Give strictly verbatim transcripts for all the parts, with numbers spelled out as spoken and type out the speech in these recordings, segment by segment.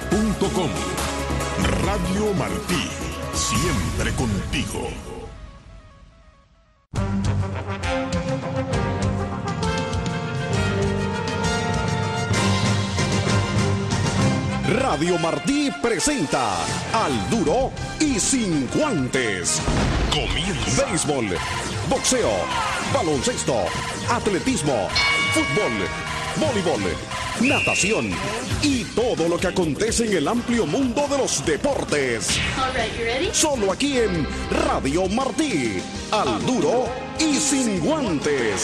punto com. Radio Martí, siempre contigo. Radio Martí presenta Al Duro y Sin Guantes. Comienza. Béisbol, boxeo, baloncesto, atletismo, fútbol, voleibol, natación y todo lo que acontece en el amplio mundo de los deportes. All right, you ready? Solo aquí en Radio Martí, Al Duro y Sin Guantes.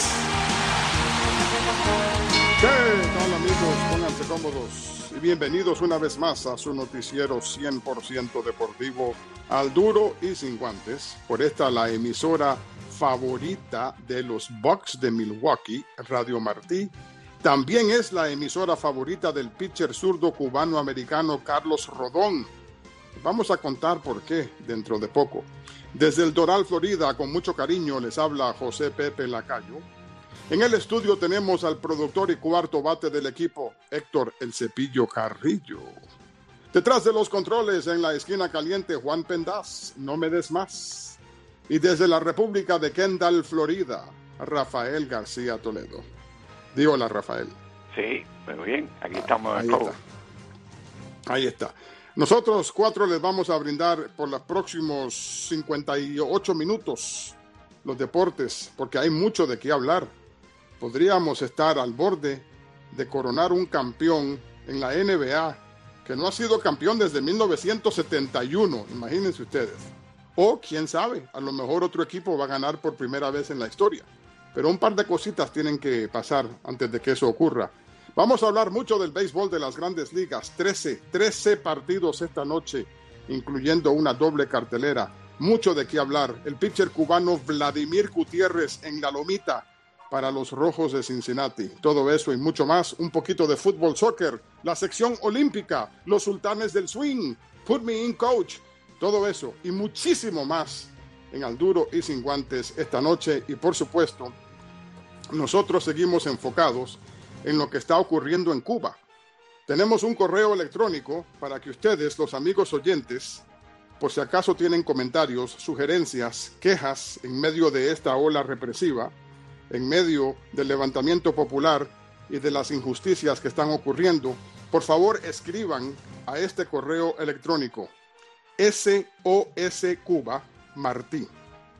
¿Qué tal, amigos? Pónganse cómodos y bienvenidos una vez más a su noticiero cien por ciento deportivo, Al Duro y Sin Guantes. Por esta, la emisora favorita de los Bucks de Milwaukee, Radio Martí. También es la emisora favorita del pitcher zurdo cubano-americano Carlos Rodón. Vamos a contar por qué dentro de poco. Desde el Doral, Florida, con mucho cariño les habla José Pepe Lacayo. En el estudio tenemos al productor y cuarto bate del equipo, Héctor El Cepillo Carrillo. Detrás de los controles, en la esquina caliente, Juan Pendaz, no me des más. Y desde la República de Kendall, Florida, Rafael García Toledo. Di hola, Rafael. Sí, muy bien, aquí estamos. Ahí está. Ahí está. Nosotros cuatro les vamos a brindar por los próximos cincuenta y ocho minutos los deportes, porque hay mucho de qué hablar. Podríamos estar al borde de coronar un campeón en la N B A que no ha sido campeón desde mil novecientos setenta y uno, imagínense ustedes. O, quién sabe, a lo mejor otro equipo va a ganar por primera vez en la historia. Pero un par de cositas tienen que pasar antes de que eso ocurra. Vamos a hablar mucho del béisbol de las Grandes Ligas. trece, trece partidos esta noche, incluyendo una doble cartelera. Mucho de qué hablar. El pitcher cubano Vladimir Gutiérrez en la lomita para los Rojos de Cincinnati. Todo eso y mucho más. Un poquito de fútbol, soccer, la sección olímpica, los sultanes del swing, Put Me In Coach. Todo eso y muchísimo más en Al Duro y Sin Guantes esta noche. Y por supuesto, nosotros seguimos enfocados en lo que está ocurriendo en Cuba. Tenemos un correo electrónico para que ustedes, los amigos oyentes, por si acaso tienen comentarios, sugerencias, quejas en medio de esta ola represiva, en medio del levantamiento popular y de las injusticias que están ocurriendo, por favor escriban a este correo electrónico S O S Cuba Martí.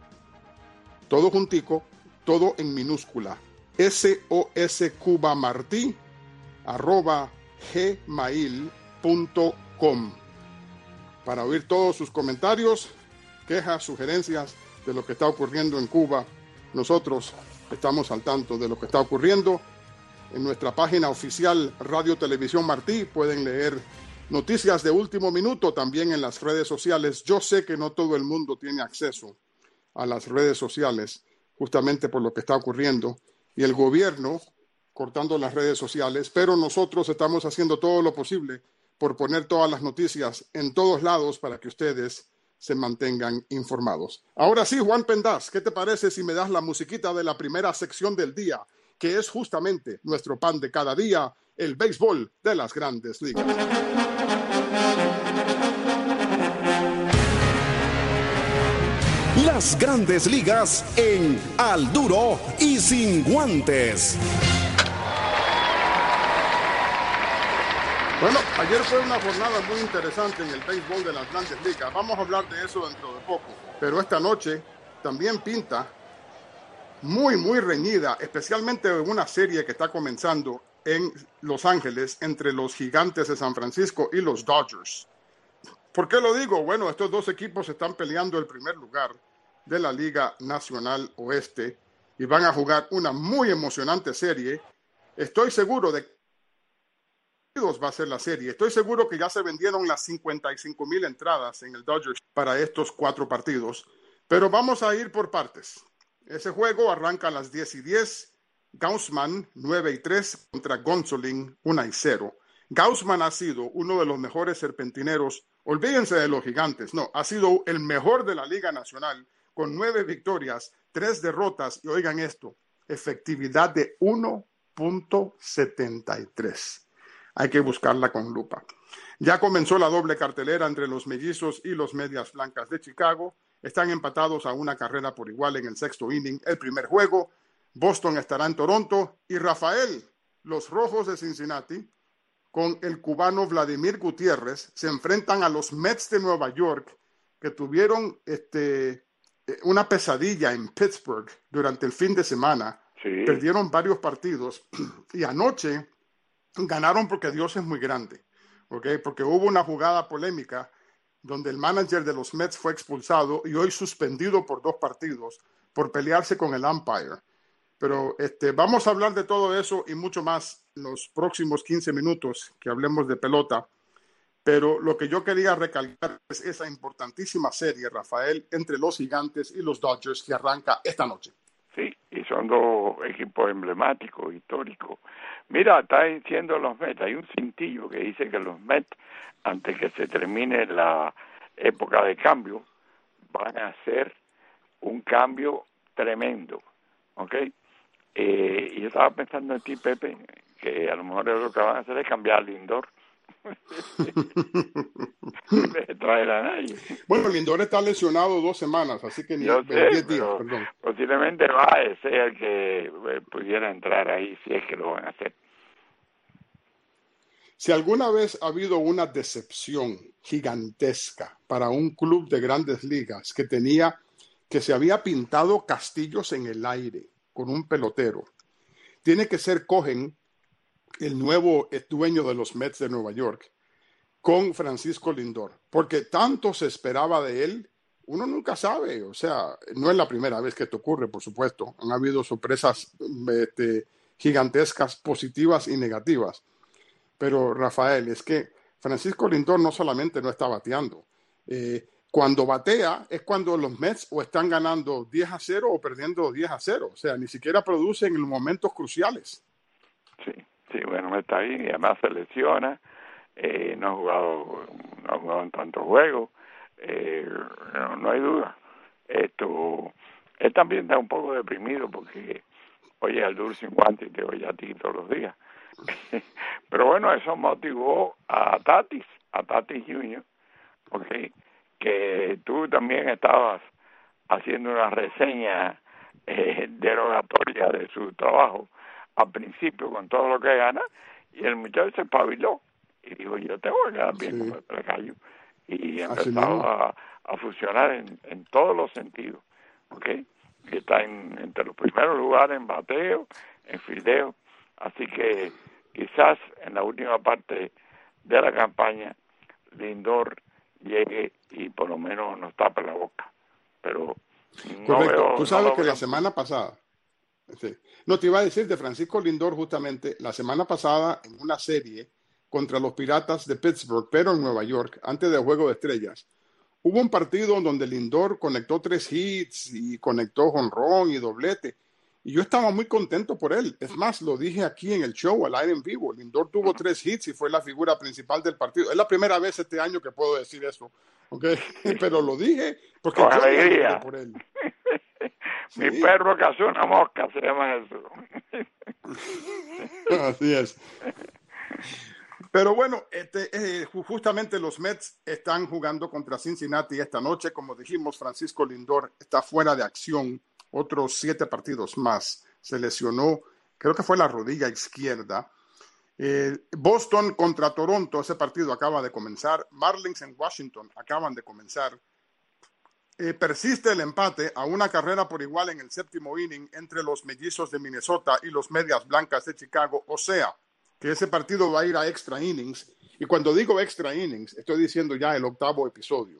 Todo juntico, todo en minúscula. S O S Cuba Martí arroba gmail punto com para oír todos sus comentarios, quejas, sugerencias de lo que está ocurriendo en Cuba. Nosotros estamos al tanto de lo que está ocurriendo. En nuestra página oficial Radio Televisión Martí pueden leer noticias de último minuto, también en las redes sociales. Yo sé que no todo el mundo tiene acceso a las redes sociales, justamente por lo que está ocurriendo, y el gobierno cortando las redes sociales, pero nosotros estamos haciendo todo lo posible por poner todas las noticias en todos lados para que ustedes se mantengan informados. Ahora sí, Juan Pendaz, ¿qué te parece si me das la musiquita de la primera sección del día, que es justamente nuestro pan de cada día, el béisbol de las Grandes Ligas? Las Grandes Ligas en Al Duro y Sin Guantes. Bueno, ayer fue una jornada muy interesante en el béisbol de las Grandes Ligas. Vamos a hablar de eso dentro de poco. Pero esta noche también pinta muy, muy reñida, especialmente en una serie que está comenzando en Los Ángeles entre los Gigantes de San Francisco y los Dodgers. ¿Por qué lo digo? Bueno, estos dos equipos están peleando el primer lugar de la Liga Nacional Oeste y van a jugar una muy emocionante serie. Estoy seguro de que va a ser la serie. Estoy seguro que ya se vendieron las cincuenta y cinco mil entradas en el Dodgers para estos cuatro partidos, pero vamos a ir por partes. Ese juego arranca a las diez y diez. Gaussman nueve y tres contra Gonsolin uno y cero. Gaussman ha sido uno de los mejores serpentineros. Olvídense de los Gigantes, no, ha sido el mejor de la Liga Nacional con nueve victorias, tres derrotas y oigan esto, efectividad de uno punto setenta y tres. hay que buscarla con lupa. Ya comenzó la doble cartelera entre los Mellizos y los Medias Blancas de Chicago. Están empatados a una carrera por igual en el sexto inning. El primer juego, Boston estará en Toronto. Y Rafael, los Rojos de Cincinnati, con el cubano Vladimir Gutiérrez, se enfrentan a los Mets de Nueva York, que tuvieron este, una pesadilla en Pittsburgh durante el fin de semana. Sí. Perdieron varios partidos y anoche ganaron porque Dios es muy grande. Okay, porque hubo una jugada polémica donde el manager de los Mets fue expulsado y hoy suspendido por dos partidos por pelearse con el umpire. Pero este, vamos a hablar de todo eso y mucho más en los próximos quince minutos que hablemos de pelota. Pero lo que yo quería recalcar es esa importantísima serie, Rafael, entre los Gigantes y los Dodgers que arranca esta noche. Sí, y son dos equipos emblemáticos, históricos. Mira, está diciendo los Mets, hay un cintillo que dice que los Mets, antes que se termine la época de cambio, van a hacer un cambio tremendo, ¿ok? Eh, y yo estaba pensando en ti, Pepe, que a lo mejor lo que van a hacer es cambiar a Lindor. Traer a nadie. Bueno, Lindor está lesionado dos semanas, así que ni diez días, perdón. Posiblemente va a ser el que eh, pudiera entrar ahí, si es que lo van a hacer. Si alguna vez ha habido una decepción gigantesca para un club de grandes ligas que tenía, que se había pintado castillos en el aire con un pelotero, tiene que ser Cohen, el nuevo dueño de los Mets de Nueva York, con Francisco Lindor, porque tanto se esperaba de él, uno nunca sabe, o sea, no es la primera vez que esto ocurre, por supuesto, han habido sorpresas este, gigantescas, positivas y negativas, pero Rafael, es que Francisco Lindor no solamente no está bateando, eh, cuando batea es cuando los Mets o están ganando diez a cero o perdiendo diez a cero, o sea, ni siquiera producen en los momentos cruciales. Sí. Sí, bueno, está bien y además se lesiona, eh, no ha jugado, no ha jugado en tantos juegos, eh, no, no hay duda. Esto, él también está un poco deprimido porque oye al Dulce sin guante y te oye a ti todos los días. Pero bueno, eso motivó a Tatis, a Tatis junior, okay, que tú también estabas haciendo una reseña eh, derogatoria de su trabajo al principio con todo lo que gana, y el muchacho se espabiló y dijo, yo tengo que quedar bien sí. con el Placayo, y empezó a, a funcionar en, en todos los sentidos, ¿ok? Y está en, entre los primeros lugares en bateo, en fildeo, así que quizás en la última parte de la campaña Lindor llegue y por lo menos nos tape la boca, pero no correcto, veo, tú sabes no que veo. La semana pasada Sí. No, te iba a decir de Francisco Lindor justamente la semana pasada en una serie contra los Piratas de Pittsburgh, pero en Nueva York, antes del Juego de Estrellas. Hubo un partido donde Lindor conectó tres hits y conectó jonrón y doblete. Y yo estaba muy contento por él. Es más, lo dije aquí en el show, al aire en vivo. Lindor tuvo tres hits y fue la figura principal del partido. Es la primera vez este año que puedo decir eso. ¿Okay? Pero lo dije porque con yo alegría por él. Mi Sí. perro cazó una mosca, se llama eso. Así es. Pero bueno, este, eh, justamente los Mets están jugando contra Cincinnati esta noche. Como dijimos, Francisco Lindor está fuera de acción otros siete partidos más. Se lesionó, creo que fue la rodilla izquierda. Eh, Boston contra Toronto, ese partido acaba de comenzar. Marlins en Washington acaban de comenzar. Eh, persiste el empate a una carrera por igual en el séptimo inning entre los Mellizos de Minnesota y los Medias Blancas de Chicago. O sea, que ese partido va a ir a extra innings. Y cuando digo extra innings, estoy diciendo ya el octavo episodio.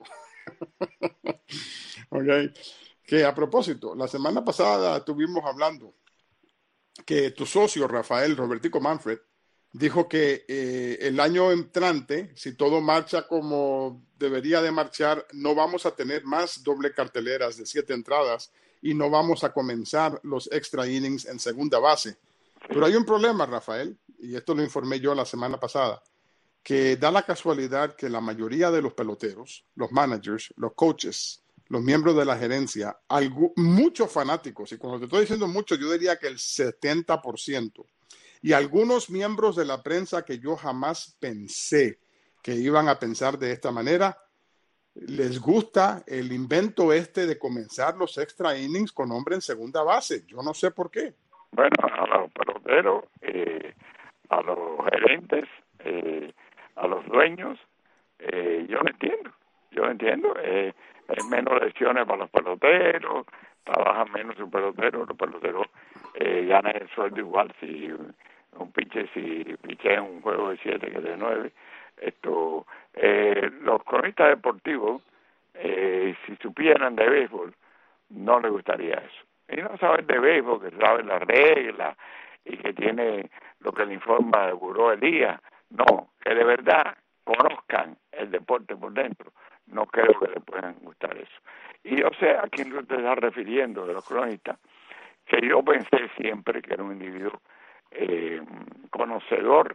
Okay. Que a propósito, la semana pasada estuvimos hablando que tu socio, Rafael Robertico Manfred, dijo que eh, el año entrante, si todo marcha como debería de marchar, no vamos a tener más doble carteleras de siete entradas y no vamos a comenzar los extra innings en segunda base. Pero hay un problema, Rafael, y esto lo informé yo la semana pasada, que da la casualidad que la mayoría de los peloteros, los managers, los coaches, los miembros de la gerencia, algo, muchos fanáticos, y cuando te estoy diciendo muchos, yo diría que el setenta por ciento, Y algunos miembros de la prensa que yo jamás pensé que iban a pensar de esta manera, les gusta el invento este de comenzar los extra innings con hombre en segunda base. Yo no sé por qué. Bueno, a los peloteros, eh, a los gerentes, eh, a los dueños, eh, yo lo entiendo. Yo lo entiendo. Eh, hay menos lesiones para los peloteros, trabajan menos sus peloteros, los peloteros eh, ganan el sueldo igual si un pitcher, si pichea un juego de siete que de nueve. Esto, eh, los cronistas deportivos, eh, si supieran de béisbol, no les gustaría eso. Y no saben de béisbol, que saben las reglas y que tiene lo que le informa el buró del día. No, que de verdad conozcan el deporte por dentro. No creo que les puedan gustar eso. Y yo sé a quién usted está refiriendo de los cronistas, que yo pensé siempre que era un individuo eh, conocedor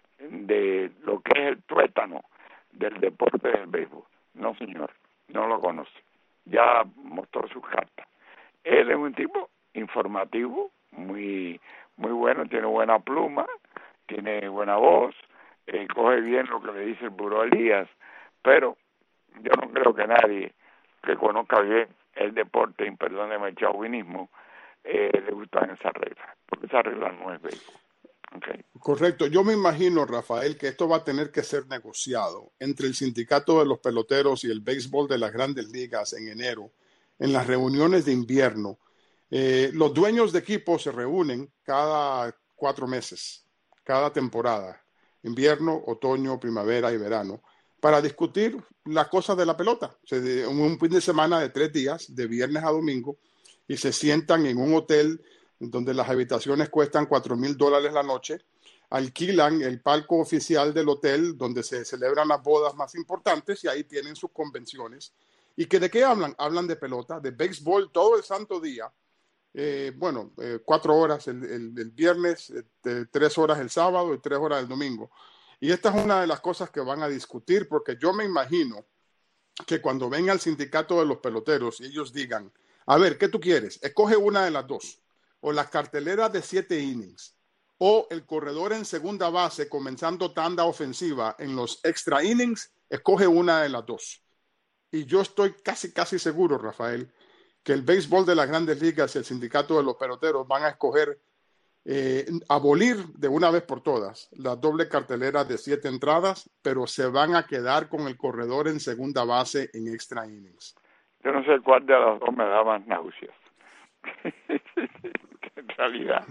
de lo que es el tuétano del deporte del béisbol. No, señor, no lo conoce. Ya mostró sus cartas. Él es un tipo informativo, muy muy bueno, tiene buena pluma, tiene buena voz, eh, coge bien lo que le dice el buró Elías, pero yo no creo que nadie que conozca bien el deporte, y perdóneme el chauvinismo, eh, le gustan esas reglas, porque esas reglas no es béisbol. Okay. Correcto. Yo me imagino, Rafael, que esto va a tener que ser negociado entre el sindicato de los peloteros y el béisbol de las grandes ligas en enero, en las reuniones de invierno. Eh, los dueños de equipos se reúnen cada cuatro meses, cada temporada, invierno, otoño, primavera y verano, para discutir las cosas de la pelota. Se de, un fin de semana de tres días, de viernes a domingo, y se sientan en un hotel donde las habitaciones cuestan cuatro mil dólares la noche, alquilan el palco oficial del hotel donde se celebran las bodas más importantes y ahí tienen sus convenciones. ¿Y que de qué hablan? Hablan de pelota, de béisbol todo el santo día. Eh, bueno, eh, cuatro horas el, el, el viernes, eh, tres horas el sábado y tres horas el domingo. Y esta es una de las cosas que van a discutir, porque yo me imagino que cuando venga el sindicato de los peloteros y ellos digan, a ver, ¿qué tú quieres? Escoge una de las dos. O las carteleras de siete innings, o el corredor en segunda base comenzando tanda ofensiva en los extra innings, escoge una de las dos. Y yo estoy casi, casi seguro, Rafael, que el béisbol de las grandes ligas y el sindicato de los peloteros van a escoger eh, abolir de una vez por todas las dobles carteleras de siete entradas, pero se van a quedar con el corredor en segunda base en extra innings. Yo no sé cuál de las dos me da más náuseas. En realidad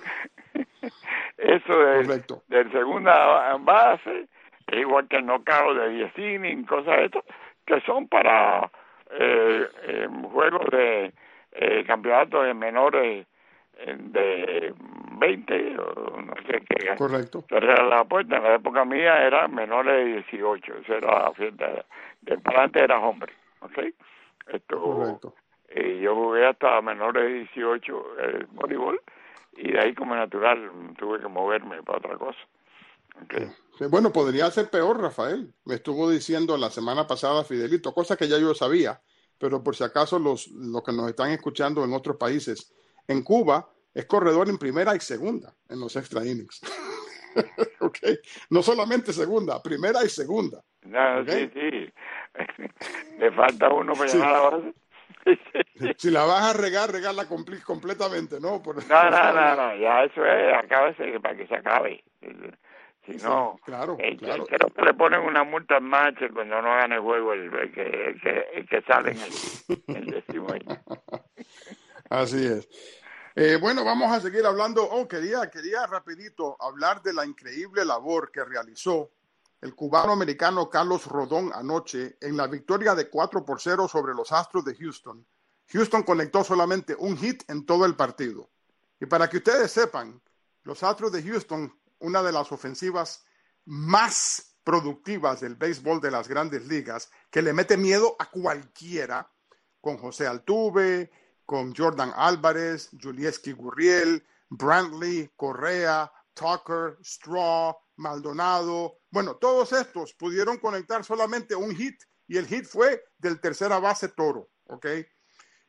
eso de, de segunda base es igual que el knockout de diez innings, cosas de estas que son para eh, eh, juegos de eh, campeonatos de menores eh, de veinte o no sé qué. Correcto. Pero la puerta en la época mía era menores de dieciocho, esa era la fiesta del parante, era hombre, ¿ok? Esto, correcto. Eh, yo jugué hasta menores de dieciocho el voleibol y de ahí como natural tuve que moverme para otra cosa. Okay. Sí, bueno, podría ser peor, Rafael. Me estuvo diciendo la semana pasada Fidelito, cosa que ya yo sabía, pero por si acaso los, los que nos están escuchando en otros países, en Cuba es corredor en primera y segunda en los extra innings. Okay. No solamente segunda, primera y segunda. No, okay. Sí, sí. Le falta uno para sí. llegar a la base. Si la vas a regar, regarla compl- completamente, ¿no? Por, no, no, no, no, ya eso es, acábese para que se acabe. Si no, sí, claro, eh, claro. creo que le ponen una multa en marcha cuando no gane el juego el, el, que, el, que, el que sale en el, el décimo año. Así es. Eh, bueno, vamos a seguir hablando. Oh, quería, quería rapidito hablar de la increíble labor que realizó el cubano-americano Carlos Rodón anoche en la victoria de cuatro por cero sobre los Astros de Houston. Houston conectó solamente un hit en todo el partido. Y para que ustedes sepan, los Astros de Houston, una de las ofensivas más productivas del béisbol de las grandes ligas, que le mete miedo a cualquiera, con José Altuve, con Jordan Álvarez, Julieski Gurriel, Brantley, Correa, Tucker, Straw, Maldonado. Bueno, todos estos pudieron conectar solamente un hit y el hit fue del tercera base Toro, ¿ok?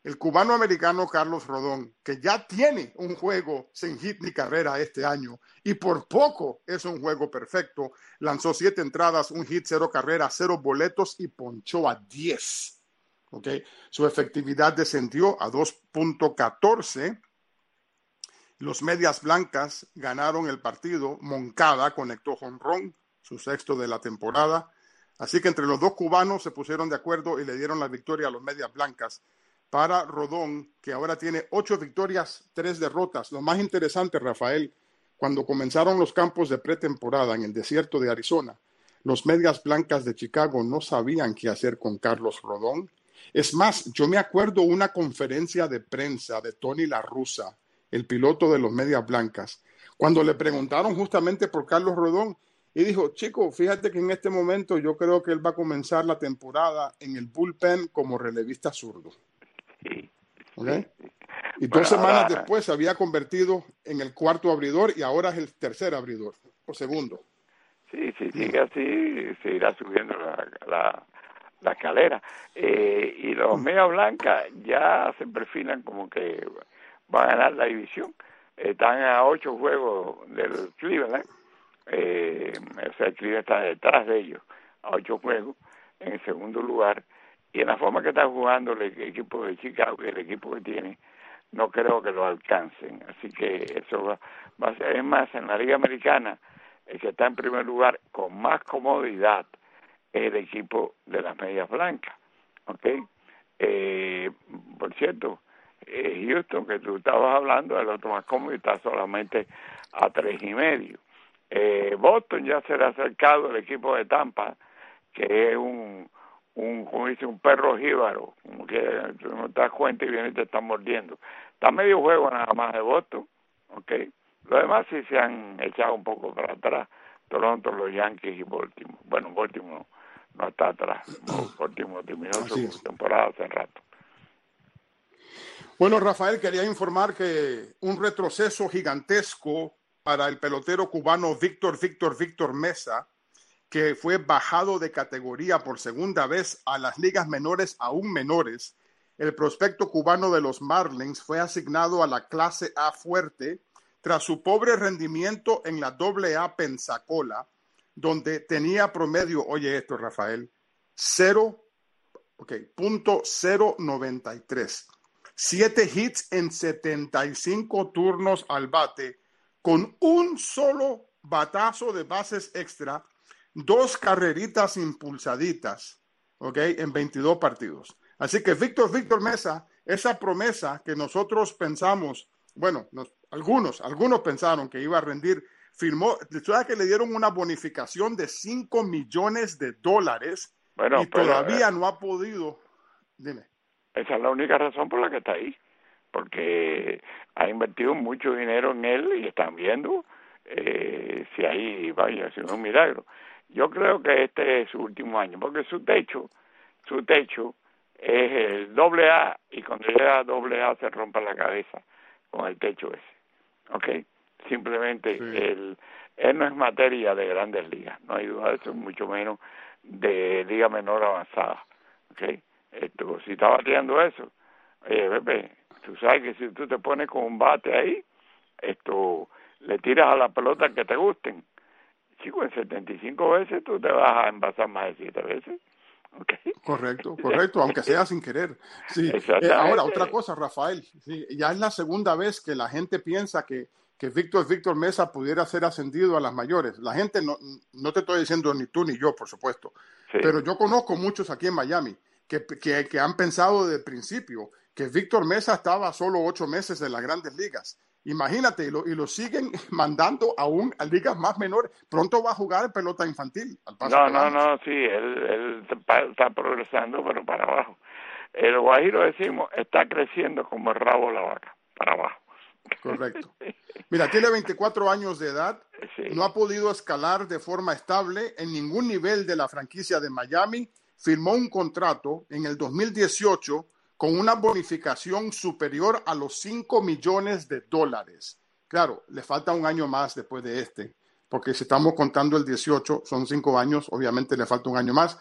el cubano-americano Carlos Rodón, que ya tiene un juego sin hit ni carrera este año, y por poco es un juego perfecto, lanzó siete entradas, un hit, cero carrera, cero boletos y ponchó a diez. ¿Okay? Su efectividad descendió a dos punto catorce. Los Medias Blancas ganaron el partido. Moncada conectó jonrón, su sexto de la temporada. Así que entre los dos cubanos se pusieron de acuerdo y le dieron la victoria a los Medias Blancas. Para Rodón, que ahora tiene ocho victorias, tres derrotas. Lo más interesante, Rafael, cuando comenzaron los campos de pretemporada en el desierto de Arizona, los Medias Blancas de Chicago no sabían qué hacer con Carlos Rodón. Es más, yo me acuerdo una conferencia de prensa de Tony La Russa, el piloto de los Medias Blancas, cuando le preguntaron justamente por Carlos Rodón, y dijo, chico, fíjate que en este momento yo creo que él va a comenzar la temporada en el bullpen como relevista zurdo. ¿Okay? Y dos bueno, semanas ahora... después se había convertido en el cuarto abridor y ahora es el tercer abridor, o segundo. Sí, sí, sigue así, se irá subiendo la, la, la escalera. Eh, y los Medias Blancas ya se perfilan como que van a ganar la división. Están a ocho juegos del Cleveland. Eh, o sea, el Cleveland está detrás de ellos, a ocho juegos, en el segundo lugar. Y en la forma que está jugando el equipo de Chicago y el equipo que tiene, no creo que lo alcancen. Así que eso va, va a ser. Es más, en la Liga Americana, el que está en primer lugar con más comodidad es el equipo de las Medias Blancas. ¿Ok? Eh, por cierto, eh, Houston, que tú estabas hablando, el otro más cómodo, está solamente a tres y medio. Eh, Boston ya se le ha acercado el equipo de Tampa, que es un un como dice un perro jíbaro, como que tú no te das cuenta y viene y te están mordiendo. Está medio juego nada más de Boston, okay. Los demás sí se han echado un poco para atrás, Toronto, los Yankees y Baltimore. Bueno, Baltimore no, no está atrás, Baltimore terminó su temporada hace rato. Bueno, Rafael, quería informar que un retroceso gigantesco para el pelotero cubano Víctor Víctor Víctor Mesa, que fue bajado de categoría por segunda vez a las ligas menores aún menores. El prospecto cubano de los Marlins fue asignado a la clase A fuerte tras su pobre rendimiento en la doble A Pensacola, donde tenía promedio, oye esto, Rafael, cero punto cero noventa y tres. Siete hits en setenta y cinco turnos al bate, con un solo batazo de bases extra, dos carreritas impulsaditas, ¿ok? En veintidós partidos. Así que Víctor Víctor Mesa, esa promesa que nosotros pensamos, bueno, nos, algunos, algunos pensaron que iba a rendir, firmó, ¿sabes que le dieron una bonificación de cinco millones de dólares? Bueno, y pero, todavía eh, no ha podido, dime. Esa es la única razón por la que está ahí, porque ha invertido mucho dinero en él y están viendo eh, si ahí vaya a ser un milagro. Yo creo que este es su último año, porque su techo, su techo es el doble A, y cuando llega a doble A se rompe la cabeza con el techo ese, ¿ok? Simplemente sí. él, él no es materia de grandes ligas, no hay duda de eso, mucho menos de liga menor avanzada, ¿ok? Esto, si está bateando eso, oye, Pepe, tú sabes que si tú te pones con un bate ahí, esto, le tiras a la pelota que te gusten, chico, en setenta y cinco veces tú te vas a envasar más de siete veces. Okay. Correcto, correcto, aunque sea sin querer. Sí. Eh, ahora, otra cosa, Rafael, sí, ya es la segunda vez que la gente piensa que, que Víctor Víctor Mesa pudiera ser ascendido a las mayores. La gente, no, no te estoy diciendo ni tú ni yo, por supuesto, sí. Pero yo conozco muchos aquí en Miami que, que, que han pensado desde el principio que Víctor Mesa estaba a solo ocho meses de las grandes ligas. Imagínate, y lo, y lo siguen mandando aún a ligas más menores. Pronto va a jugar en pelota infantil. Al paso no, no, no, sí, él, él está progresando, pero para abajo. El guajiro, decimos, está creciendo como el rabo de la vaca, para abajo. Correcto. Mira, tiene veinticuatro años de edad, sí. No ha podido escalar de forma estable en ningún nivel de la franquicia de Miami. Firmó un contrato en el dos mil dieciocho con una bonificación superior a los cinco millones de dólares. Claro, le falta un año más después de este, porque si estamos contando el dieciocho, son cinco años, obviamente le falta un año más,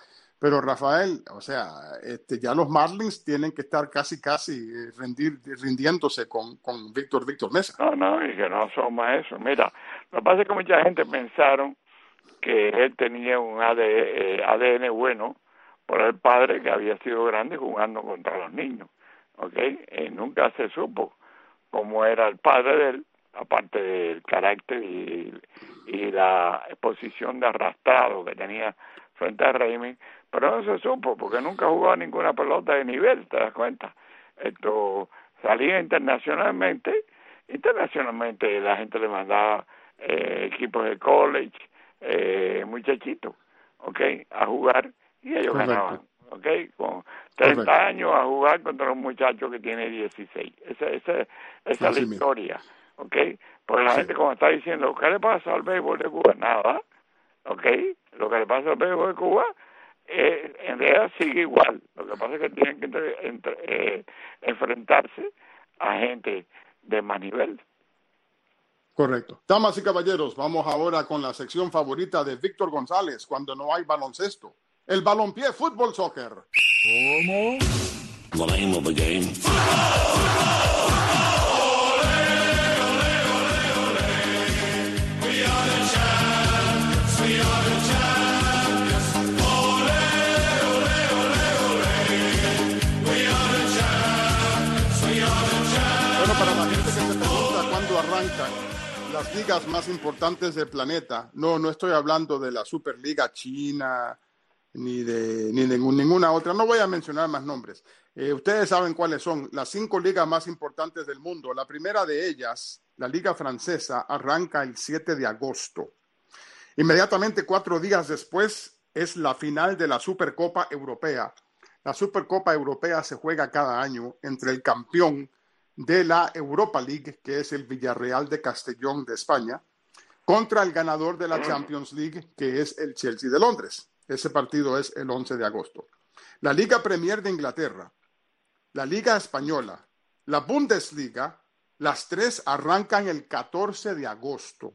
Pero Rafael, o sea, este, ya los Marlins tienen que estar casi, casi eh, rendir, rindiéndose con, con Víctor Víctor Mesa. No, no, y que no somos eso. Mira, lo que pasa es que mucha gente pensaron que él tenía un A D, eh, A D N bueno por el padre que había sido grande jugando contra los niños, ¿ok? Eh, nunca se supo cómo era el padre de él, aparte del carácter y, y la exposición de arrastrado que tenía frente a Raymond, pero no se supo porque nunca jugó ninguna pelota de nivel, ¿te das cuenta? Esto salía internacionalmente, internacionalmente la gente le mandaba eh, equipos de college, eh, muchachitos, ¿ok? A jugar y ellos Correcto. ganaban, ¿ok? Con treinta Correcto. años a jugar contra un muchacho que tiene dieciséis. Esa, esa, esa es la mismo. historia, ¿ok? Porque la Sí. gente como está diciendo, ¿qué le pasa al béisbol de Cuba? Nada, ¿ok? Lo que le pasa al béisbol de Cuba eh, en realidad sigue igual. Lo que pasa es que tienen que entre, entre, eh, enfrentarse a gente de más nivel. Correcto. Damas y caballeros, vamos ahora con la sección favorita de Víctor González cuando no hay baloncesto. El balompié fútbol soccer. ¿Cómo? The name of the game. Bueno, para la gente que se pregunta cuándo arrancan las ligas más importantes del planeta, no, no estoy hablando de la Superliga China ni de ni de ninguna otra. No voy a mencionar más nombres. Eh, ustedes saben cuáles son las cinco ligas más importantes del mundo. La primera de ellas, la Liga Francesa, arranca el siete de agosto. Inmediatamente cuatro días después es la final de la Supercopa Europea. La Supercopa Europea se juega cada año entre el campeón de la Europa League, que es el Villarreal de Castellón de España, contra el ganador de la Champions League, que es el Chelsea de Londres. Ese partido es el once de agosto. La Liga Premier de Inglaterra, la Liga Española, la Bundesliga, las tres arrancan el catorce de agosto.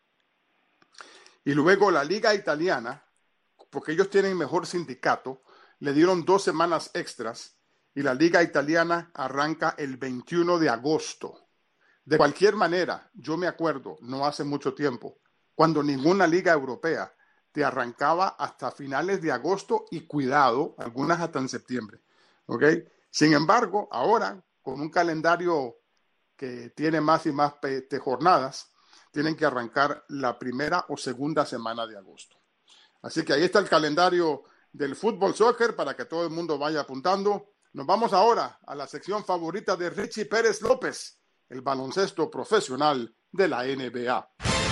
Y luego la Liga Italiana, porque ellos tienen mejor sindicato, le dieron dos semanas extras y la Liga Italiana arranca el veintiuno de agosto. De cualquier manera, yo me acuerdo, no hace mucho tiempo, cuando ninguna liga europea te arrancaba hasta finales de agosto y cuidado, algunas hasta en septiembre. ¿Okay? Sin embargo, ahora, con un calendario que tiene más y más este, jornadas, tienen que arrancar la primera o segunda semana de agosto. Así que ahí está el calendario del fútbol soccer para que todo el mundo vaya apuntando. Nos vamos ahora a la sección favorita de Richie Pérez López, el baloncesto profesional de la N B A.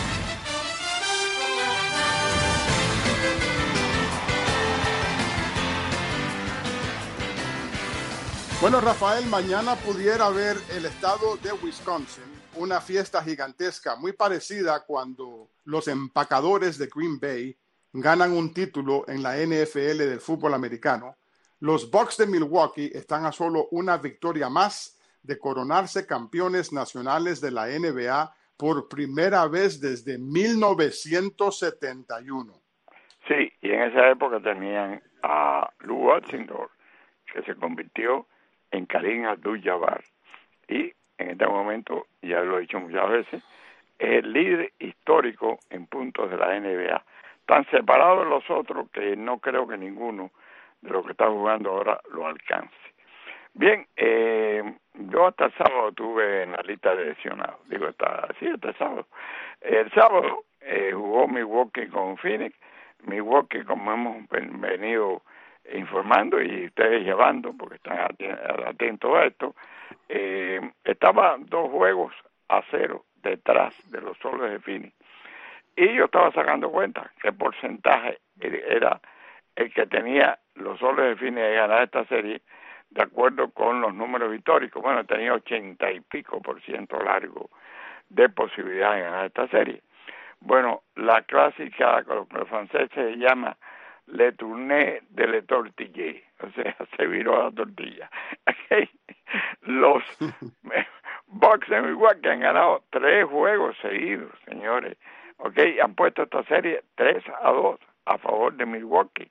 Bueno, Rafael, mañana pudiera ver el estado de Wisconsin una fiesta gigantesca, muy parecida cuando los empacadores de Green Bay ganan un título en la N F L del fútbol americano. Los Bucks de Milwaukee están a solo una victoria más de coronarse campeones nacionales de la N B A por primera vez desde mil novecientos setenta y uno. Sí, y en esa época tenían a Lou Alcindor, que se convirtió en Karim Abdul-Jabbar. Y en este momento, ya lo he dicho muchas veces, es el líder histórico en puntos de la N B A. Tan separados de los otros que no creo que ninguno de los que está jugando ahora lo alcance. Bien, eh, yo hasta el sábado estuve en la lista de lesionados. Digo, hasta, sí, hasta el sábado. El sábado eh, jugó Milwaukee con Phoenix. Milwaukee, como hemos venido informando y ustedes llevando, porque están atentos a esto, eh, estaba dos juegos a cero detrás de los Soles de Phoenix. Y yo estaba sacando cuenta qué porcentaje era el que tenía los Soles de Phoenix de ganar esta serie de acuerdo con los números históricos. Bueno, tenía ochenta y pico por ciento largo de posibilidad de ganar esta serie. Bueno, la clásica, con los franceses se llama Le Tourné de Le Tortillé, o sea, se viró la tortilla. Okay. Los Bucks de Milwaukee han ganado tres juegos seguidos, señores. Okay, han puesto esta serie tres a dos a favor de Milwaukee.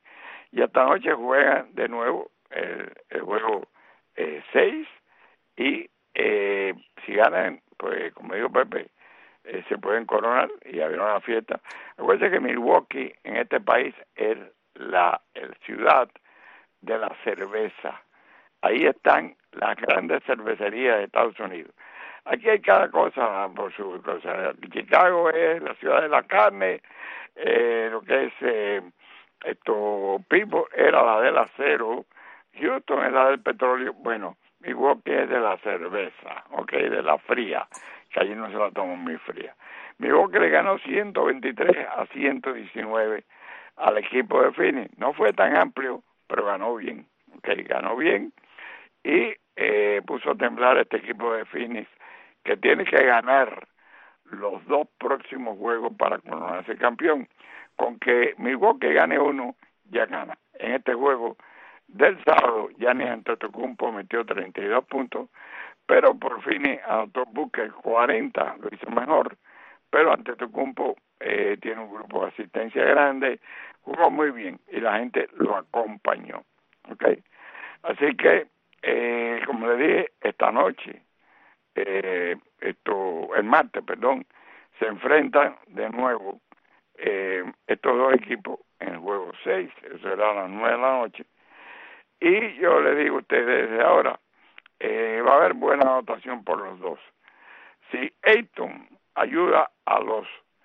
Y esta noche juegan de nuevo el, el juego seis eh, y eh, si ganan, pues como dijo Pepe, eh, se pueden coronar y haber una fiesta. Acuérdense que Milwaukee en este país es la el ciudad de la cerveza. Ahí están las grandes cervecerías de Estados Unidos. Aquí hay cada cosa por su cosa. Chicago es la ciudad de la carne, eh, lo que es eh, esto, Pittsburgh era la del acero, Houston es la del petróleo. Bueno, Milwaukee es de la cerveza, ok, de la fría, que allí no se la toman muy fría. Milwaukee le ganó ciento veintitrés a ciento diecinueve al equipo de Phoenix. No fue tan amplio, pero ganó bien, ok, ganó bien y eh, puso a temblar este equipo de Phoenix, que tiene que ganar los dos próximos juegos para coronarse campeón. Con que Milwaukee gane uno, ya gana. En este juego del sábado, Giannis Antetokounmpo metió treinta y dos puntos, pero por fin anotó Booker cuarenta, lo hizo mejor, pero Antetokounmpo eh, tiene un grupo de asistencia grande, jugó muy bien y la gente lo acompañó, ¿ok? Así que, eh, como le dije, esta noche, eh, esto, el martes, perdón, se enfrentan de nuevo eh, estos dos equipos en el juego seis, eso será a las nueve de la noche, y yo le digo a ustedes desde ahora, eh, va a haber buena anotación por los dos. Si Ayton ayuda a los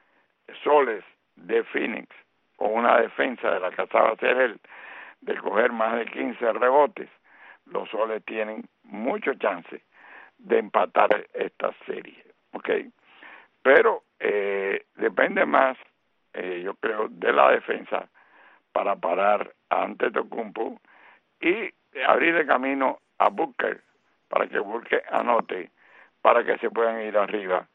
Soles de Phoenix con una defensa de la que sabe hacer él, de coger más de quince rebotes, los Soles tienen mucho chance de empatar esta serie, ¿ok? Pero eh, depende más, eh, yo creo, de la defensa para parar a Antetokounmpo y abrir el camino a Booker para que Booker anote, para que se puedan ir arriba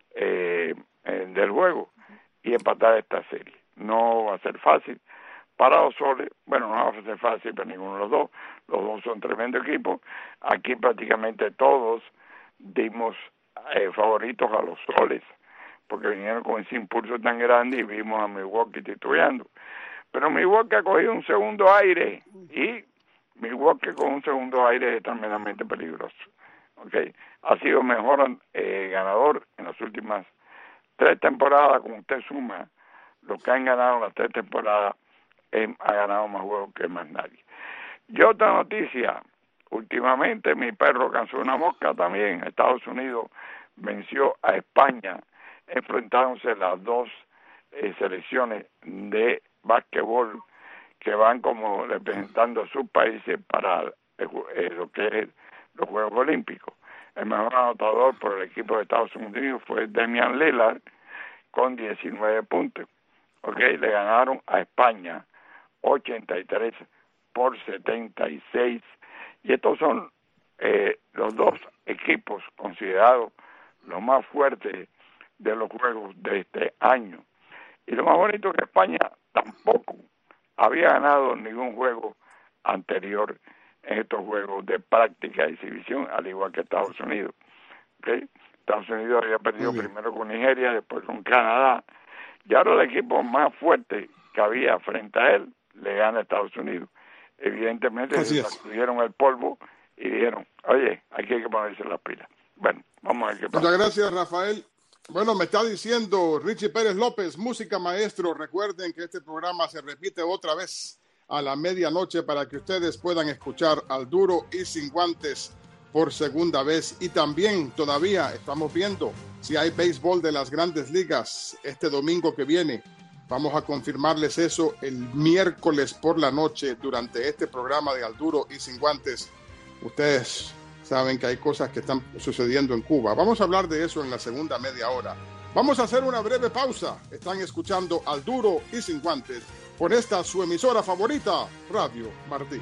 eh, eh, del juego y empatar esta serie. No va a ser fácil para los Soles, bueno, no va a ser fácil para ninguno de los dos, los dos son tremendo equipo. Aquí prácticamente todos dimos eh, favoritos a los Soles, porque vinieron con ese impulso tan grande y vimos a Milwaukee titubeando. Pero Milwaukee ha cogido un segundo aire y Milwaukee con un segundo aire es tremendamente peligroso. Okay. Ha sido mejor eh, ganador en las últimas tres temporadas, como usted suma lo que han ganado en las tres temporadas, eh, ha ganado más juegos que más nadie. Y otra noticia, últimamente mi perro cansó una mosca también. Estados Unidos venció a España, enfrentándose las dos eh, selecciones de básquetbol que van como representando a sus países para eh, eh, lo que es los Juegos Olímpicos. El mejor anotador por el equipo de Estados Unidos fue Damian Lillard con diecinueve puntos. Okay, le ganaron a España ochenta y tres por setenta y seis. Y estos son eh, los dos equipos considerados los más fuertes de los Juegos de este año. Y lo más bonito es que España tampoco había ganado ningún juego anterior en estos juegos de práctica y exhibición, al igual que Estados Unidos. ¿Okay? Estados Unidos había perdido primero con Nigeria, después con Canadá, y ahora el equipo más fuerte que había frente a él le gana a Estados Unidos. Evidentemente se sacudieron el polvo y dijeron, oye, aquí hay que ponerse las pilas. Bueno, vamos a ver qué pasa. Muchas gracias, Rafael. Bueno, me está diciendo Richie Pérez López, música maestro. Recuerden que este programa se repite otra vez a la medianoche para que ustedes puedan escuchar Al Duro y Sin Guantes por segunda vez. Y también todavía estamos viendo si hay béisbol de las Grandes Ligas este domingo que viene. Vamos a confirmarles eso el miércoles por la noche durante este programa de Al Duro y Sin Guantes. Ustedes saben que hay cosas que están sucediendo en Cuba. Vamos a hablar de eso en la segunda media hora. Vamos a hacer una breve pausa. Están escuchando Al Duro y Sin Guantes por esta su emisora favorita, Radio Martí.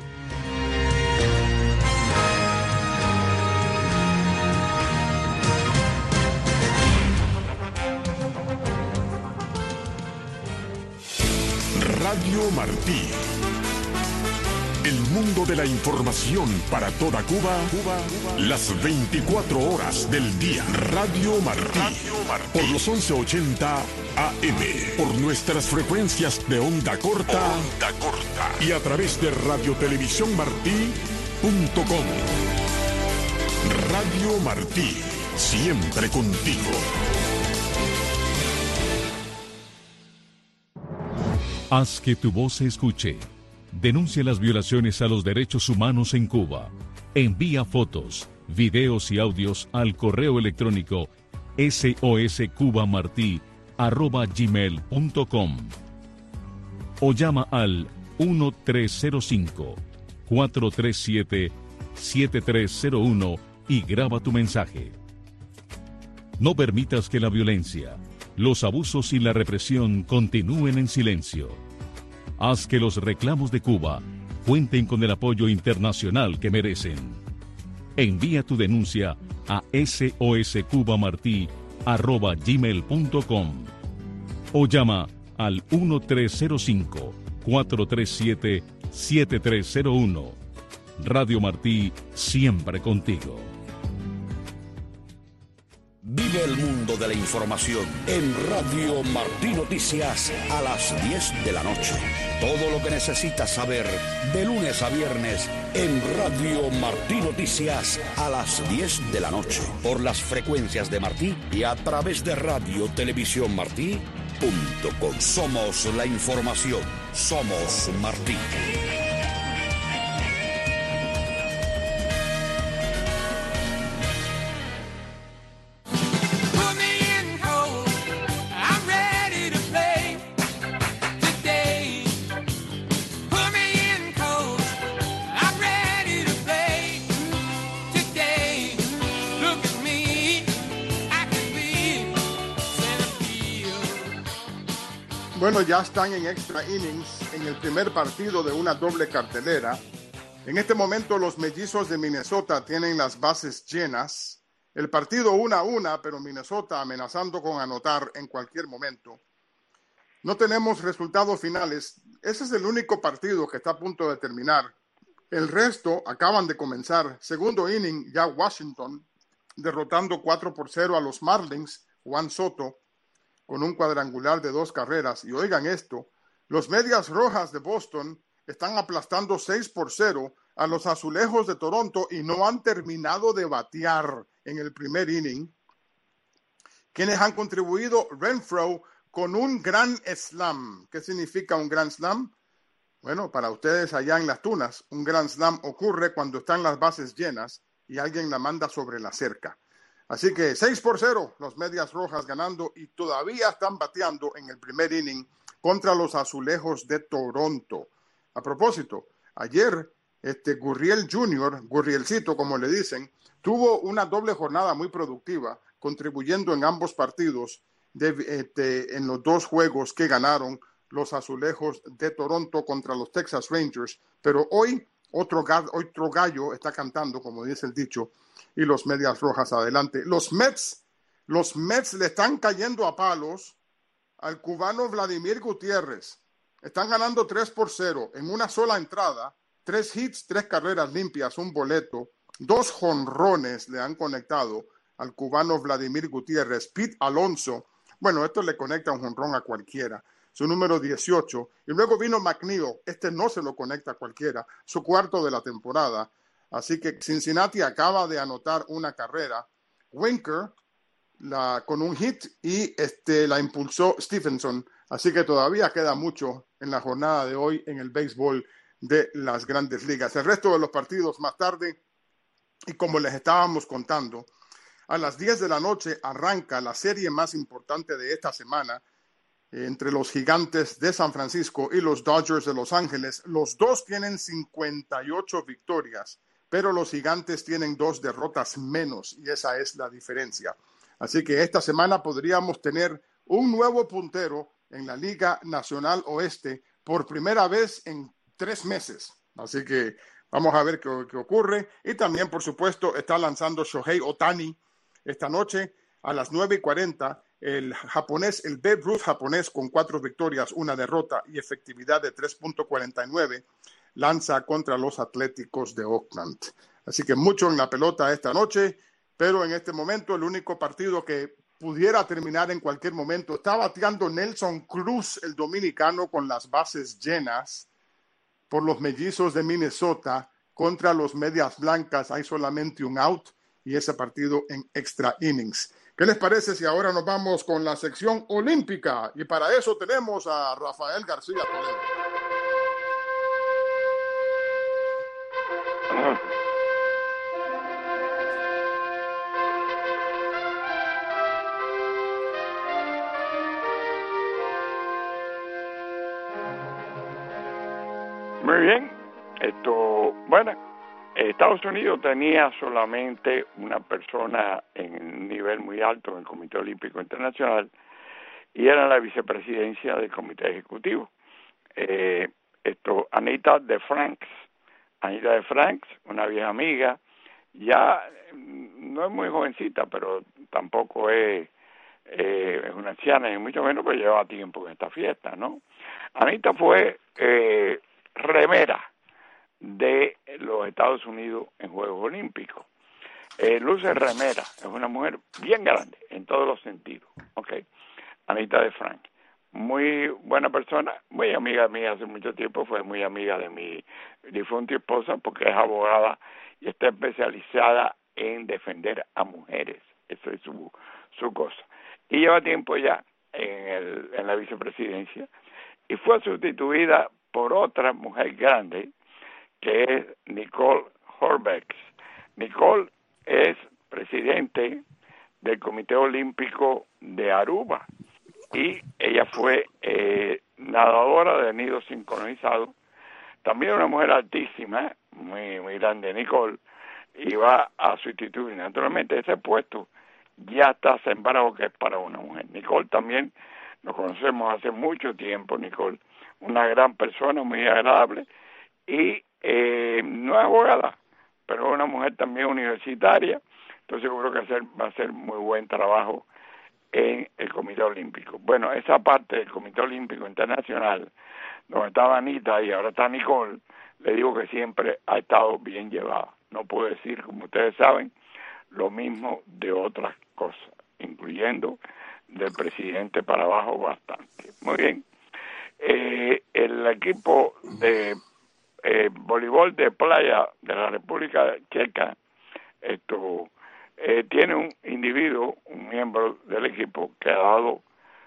Radio Martí. El mundo de la información para toda Cuba, Cuba, Cuba. Las veinticuatro horas del día. Radio Martí. Radio Martí. Por los once ochenta A M. Por nuestras frecuencias de onda corta. Onda corta. Y a través de radiotelevisiónmartí punto com. Radio Martí. Siempre contigo. Haz que tu voz se escuche. Denuncia las violaciones a los derechos humanos en Cuba. Envía fotos, videos y audios al correo electrónico soscubamartí arroba gmail punto com o llama al uno tres cero cinco, cuatro tres siete, siete tres cero uno y graba tu mensaje. No permitas que la violencia, los abusos y la represión continúen en silencio. Haz que los reclamos de Cuba cuenten con el apoyo internacional que merecen. Envía tu denuncia a soscubamartí arroba gmail punto com o llama al uno tres cero cinco, cuatro tres siete, siete tres cero uno. Radio Martí, siempre contigo. Vive el mundo de la información en Radio Martí Noticias a las diez de la noche. Todo lo que necesitas saber de lunes a viernes en Radio Martí Noticias a las diez de la noche. Por las frecuencias de Martí y a través de radio televisión martí punto com. Somos la información. Somos Martí. Bueno, ya están en extra innings en el primer partido de una doble cartelera. En este momento los mellizos de Minnesota tienen las bases llenas. El partido una a una, pero Minnesota amenazando con anotar en cualquier momento. No tenemos resultados finales. Ese es el único partido que está a punto de terminar. El resto acaban de comenzar. Segundo inning, ya Washington derrotando cuatro por cero a los Marlins. Juan Soto con un cuadrangular de dos carreras. Y oigan esto, los Medias Rojas de Boston están aplastando seis por cero a los Azulejos de Toronto y no han terminado de batear en el primer inning. Quienes han contribuido, Renfroe con un gran slam. ¿Qué significa un gran slam? Bueno, para ustedes allá en las Tunas, un gran slam ocurre cuando están las bases llenas y alguien la manda sobre la cerca. Así que seis por cero, los Medias Rojas ganando y todavía están bateando en el primer inning contra los Azulejos de Toronto. A propósito, ayer este Gurriel junior, Gurrielcito como le dicen, tuvo una doble jornada muy productiva, contribuyendo en ambos partidos de, este, en los dos juegos que ganaron los Azulejos de Toronto contra los Texas Rangers. Pero hoy otro, otro gallo está cantando, como dice el dicho, y los Medias Rojas adelante. Los Mets, los Mets le están cayendo a palos al cubano Vladimir Gutiérrez. Están ganando tres por cero en una sola entrada, tres hits, tres carreras limpias, un boleto, dos jonrones le han conectado al cubano Vladimir Gutiérrez. Pete Alonso, bueno, esto le conecta un jonrón a cualquiera, su número dieciocho, y luego vino McNeil, este no se lo conecta a cualquiera, su cuarto de la temporada. Así que Cincinnati acaba de anotar una carrera. Winker la, con un hit y este, la impulsó Stephenson. Así que todavía queda mucho en la jornada de hoy en el béisbol de las Grandes Ligas. El resto de los partidos más tarde. Y como les estábamos contando, a las diez de la noche arranca la serie más importante de esta semana eh, entre los Gigantes de San Francisco y los Dodgers de Los Ángeles. Los dos tienen cincuenta y ocho victorias. Pero los Gigantes tienen dos derrotas menos y esa es la diferencia. Así que esta semana podríamos tener un nuevo puntero en la Liga Nacional Oeste por primera vez en tres meses. Así que vamos a ver qué, qué ocurre. Y también, por supuesto, está lanzando Shohei Ohtani esta noche a las nueve y cuarenta. El japonés, el Babe Ruth japonés con cuatro victorias, una derrota y efectividad de tres punto cuarenta y nueve. lanza contra los Atléticos de Oakland. Así que mucho en la pelota esta noche, pero en este momento el único partido que pudiera terminar en cualquier momento, está bateando Nelson Cruz, el dominicano, con las bases llenas por los Mellizos de Minnesota contra los Medias Blancas. Hay solamente un out y ese partido en extra innings. ¿Qué les parece si ahora nos vamos con la sección olímpica? Y para eso tenemos a Rafael García Toledo. Muy bien, esto, bueno, Estados Unidos tenía solamente una persona en un nivel muy alto en el Comité Olímpico Internacional y era la vicepresidencia del Comité Ejecutivo. Eh, esto, Anita de Franks, Anita de Franks, una vieja amiga, ya no es muy jovencita, pero tampoco es, eh, es una anciana, ni mucho menos, pero lleva tiempo en esta fiesta, ¿no? Anita fue eh, remera de los Estados Unidos en Juegos Olímpicos. Eh, luce remera, es una mujer bien grande en todos los sentidos, okay. Anita de Frank, muy buena persona, muy amiga mía hace mucho tiempo, fue muy amiga de mi difunta esposa porque es abogada y está especializada en defender a mujeres, eso es su, su cosa. Y lleva tiempo ya en, el, en la vicepresidencia y fue sustituida por otra mujer grande, que es Nicole Horbeck. Nicole es presidente del Comité Olímpico de Aruba y ella fue eh, nadadora de nido sincronizado. También una mujer altísima, muy muy grande, Nicole, y va a sustituir. Naturalmente, ese puesto ya está sembrado que es para una mujer. Nicole también nos conocemos hace mucho tiempo, Nicole, una gran persona, muy agradable, y eh, no es abogada, pero es una mujer también universitaria, entonces yo creo que hacer, va a hacer muy buen trabajo en el Comité Olímpico. Bueno, esa parte del Comité Olímpico Internacional, donde estaba Anita y ahora está Nicole, le digo que siempre ha estado bien llevada. No puedo decir, como ustedes saben, lo mismo de otras cosas, incluyendo del presidente para abajo bastante. Muy bien. Eh, el equipo de eh, voleibol de playa de la República Checa esto eh, tiene un individuo, un miembro del equipo que ha dado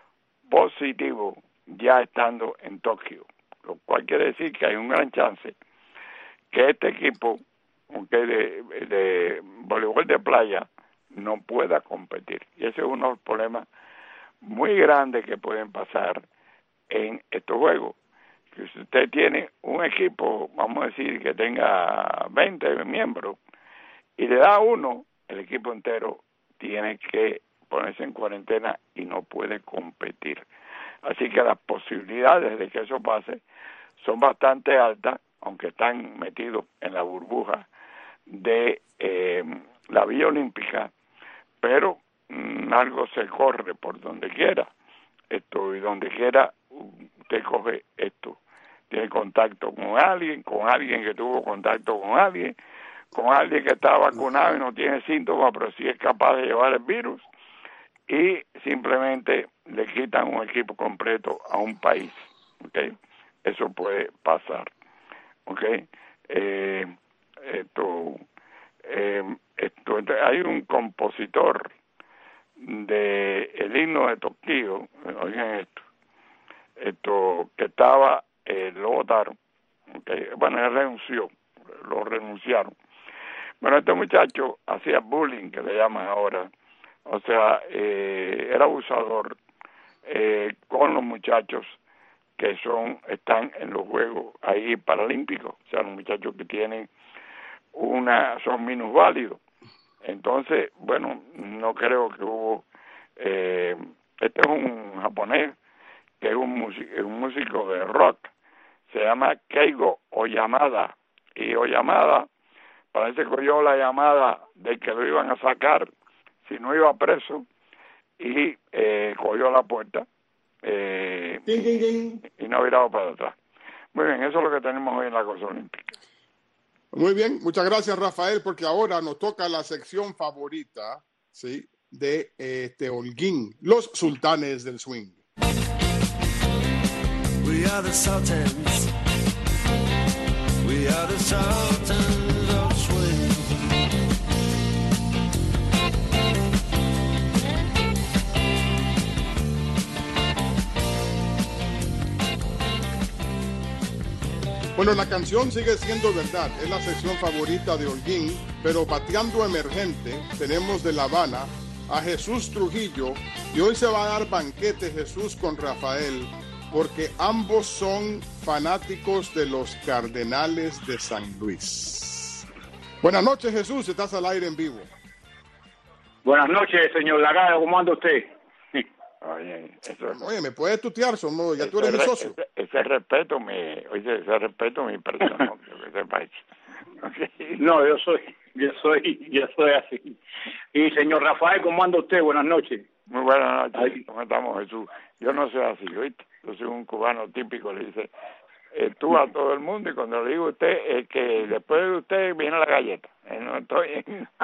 positivo ya estando en Tokio, lo cual quiere decir que hay un gran chance que este equipo okay, de, de voleibol de playa no pueda competir, y ese es uno de los problemas muy grandes que pueden pasar en estos juegos. Que si usted tiene un equipo, vamos a decir que tenga veinte miembros y le da uno, el equipo entero tiene que ponerse en cuarentena y no puede competir. Así que las posibilidades de que eso pase son bastante altas, aunque están metidos en la burbuja de eh, la Villa Olímpica, pero mmm, algo se corre por donde quiera. Esto y donde quiera usted coge esto, tiene contacto con alguien, con alguien que tuvo contacto con alguien, con alguien que está vacunado y no tiene síntomas, pero sí es capaz de llevar el virus, y simplemente le quitan un equipo completo a un país, ¿okay? Eso puede pasar, ¿okay? Eh, esto, eh, esto, hay un compositor de el himno de Tokio, oigan esto, esto que estaba, eh, lo votaron, okay. Bueno, él renunció, lo renunciaron. Bueno, este muchacho hacía bullying, que le llaman ahora, o sea, eh, era abusador eh, con los muchachos que son están en los Juegos ahí paralímpicos, o sea, los muchachos que tienen una, son minusválidos. Entonces, bueno, no creo que hubo, eh, este es un japonés, que es un, músico, un músico de rock, se llama Keigo Oyamada, y Oyamada parece que oyó la llamada de que lo iban a sacar si no iba preso, y eh, cogió la puerta, eh, ding, ding, ding. y no viraba para atrás. Muy bien, eso es lo que tenemos hoy en la cosa olímpica. Muy bien, muchas gracias, Rafael, porque ahora nos toca la sección favorita, ¿sí?, de este Holguín, los sultanes del swing. We are the Sultans. We are the Sultans of swing. Bueno, la canción sigue siendo verdad, es la sección favorita de Holguín, pero bateando emergente tenemos de La Habana a Jesús Trujillo, y hoy se va a dar banquete Jesús con Rafael, porque ambos son fanáticos de los Cardenales de San Luis. Buenas noches, Jesús, estás al aire en vivo. Buenas noches, señor Lagada, ¿cómo anda usted? Oye, eso, Oye, ¿me puedes tutear? Somos, ya ese, tú eres mi socio. Ese, ese respeto mi, oye, ese respeto mi persona, ese país. Okay. No, yo soy, yo soy, yo soy así. Y señor Rafael, ¿cómo anda usted? Buenas noches. Muy buenas noches. Ay. ¿Cómo estamos, Jesús? Yo no soy así, ¿oíste? Yo soy un cubano típico, le dice eh, tú a todo el mundo, y cuando le digo a usted, es que después de usted viene la galleta. Eh, no estoy...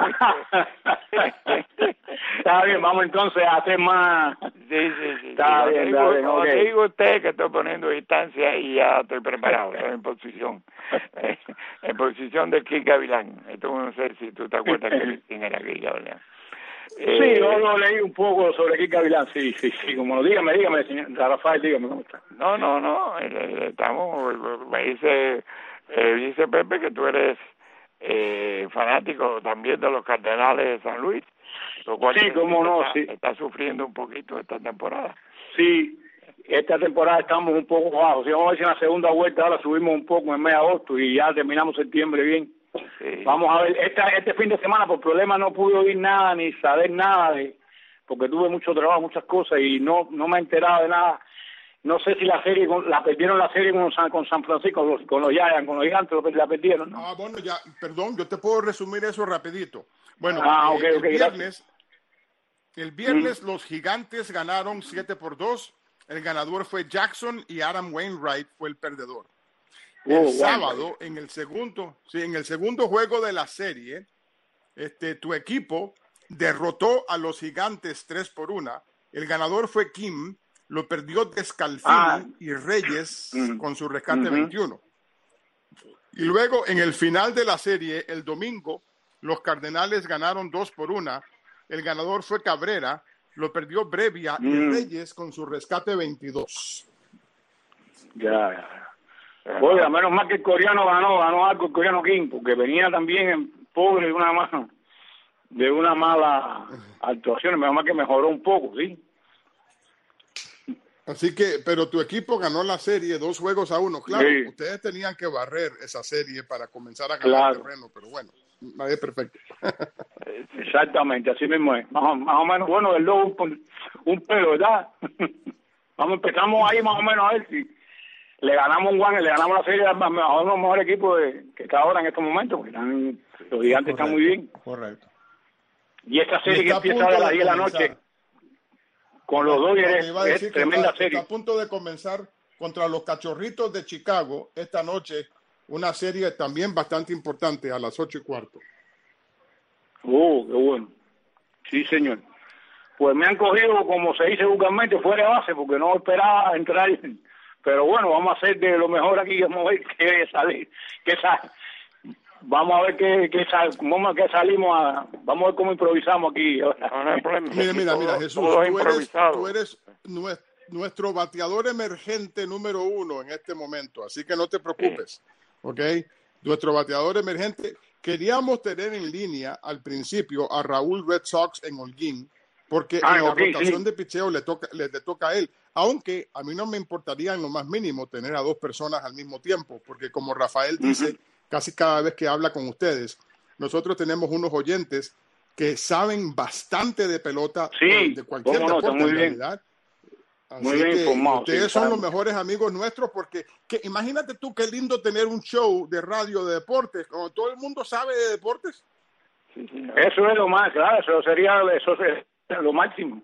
Está bien, vamos entonces a hacer más... Sí, sí, sí. Está sí. bien, digo, está bien, cuando okay. le digo a usted que estoy poniendo distancia y ya estoy preparado, estoy en posición, eh, en posición de Kike Gavilán. Esto no sé si tú te acuerdas que quién era Kike Gavilán. Eh, Sí, yo lo leí un poco sobre Kike Gavilán, sí, sí, sí, como dígame, dígame, señor Rafael, dígame cómo está. No, no, no, eh, estamos, me dice, eh, dice Pepe que tú eres eh, fanático también de los Cardenales de San Luis, lo cual Sí, cómo no, está, sí. está sufriendo un poquito esta temporada. Sí, esta temporada estamos un poco bajos, si vamos a ver si en la segunda vuelta ahora subimos un poco en mes de agosto y ya terminamos septiembre bien. Sí. Vamos a ver, esta, este fin de semana por problemas no pude oír nada ni saber nada, de, porque tuve mucho trabajo, muchas cosas y no no me he enterado de nada. No sé si la serie, la perdieron la serie con San, con San Francisco, con los, con los Giants, con los Gigantes, la perdieron, ¿no? Ah, bueno, ya, perdón, yo te puedo resumir eso rapidito. Bueno, Ah, eh, okay, el okay, viernes, el viernes Mm. los Gigantes ganaron siete por dos. El ganador fue Jackson y Adam Wainwright fue el perdedor. El Oh, sábado, en el segundo, sí, en el segundo juego de la serie, este, tu equipo derrotó a los Gigantes tres por una. El ganador fue Kim, lo perdió Descalfini Ah. y Reyes Mm. con su rescate Ujú. veintiuno. Y luego, en el final de la serie, el domingo, los Cardenales ganaron dos por una. El ganador fue Cabrera, lo perdió Brevia y Mm. Reyes con su rescate veintidós. Ya, ya. Oiga, menos mal que el coreano ganó, ganó algo el coreano King, porque venía también en pobre de una mala, de una mala actuación, menos mal que mejoró un poco, ¿sí? Así que, pero tu equipo ganó la serie dos juegos a uno. Claro, Sí. ustedes tenían que barrer esa serie para comenzar a ganar Claro. terreno, pero bueno, nadie es perfecto. Exactamente, así mismo es. Más, más o menos, bueno, el lobo un, un pelo, ¿verdad? Vamos, empezamos ahí más o menos a ver si le ganamos un guan, le ganamos la serie a uno de los mejores equipos de, que está ahora en estos momentos, porque están, los gigantes están muy bien. Correcto. Y esta serie Y que está a empieza punto ahora a las de diez de la comenzar. noche con los dos No, te es, iba a decir es que tremenda está, serie. está a punto de comenzar contra los Cachorritos de Chicago esta noche, una serie también bastante importante a las ocho y cuarto. Oh, qué bueno. Sí, señor. Pues me han cogido, como se dice vulgarmente, fuera de base, porque no esperaba entrar. Pero bueno, vamos a hacer de lo mejor aquí, vamos a ver qué sale, qué sale. Vamos a ver qué, qué, sal, cómo, qué salimos a... Vamos a ver cómo improvisamos aquí. No, no hay problema. Mira, mira, Todo- mira, Jesús, todo tú eres, improvisado. tú eres nue- nuestro bateador emergente número uno en este momento, así que no te preocupes, ¿ok? Nuestro bateador emergente. Queríamos tener en línea al principio a Raúl Red Sox en Holguín, porque Ah, en la ok, rotación sí. de picheo le toca, le, le toca a él, aunque a mí no me importaría en lo más mínimo tener a dos personas al mismo tiempo, porque como Rafael dice, Ujú. casi cada vez que habla con ustedes, nosotros tenemos unos oyentes que saben bastante de pelota, Sí, eh, de cualquier cómo no, está deporte muy en bien. realidad. Así Muy bien que informado, ustedes sí, son los sabemos. mejores amigos nuestros, porque que, imagínate tú qué lindo tener un show de radio de deportes, como todo el mundo sabe de deportes. Sí, señor. Eso es lo más, claro, eso sería eso es lo máximo.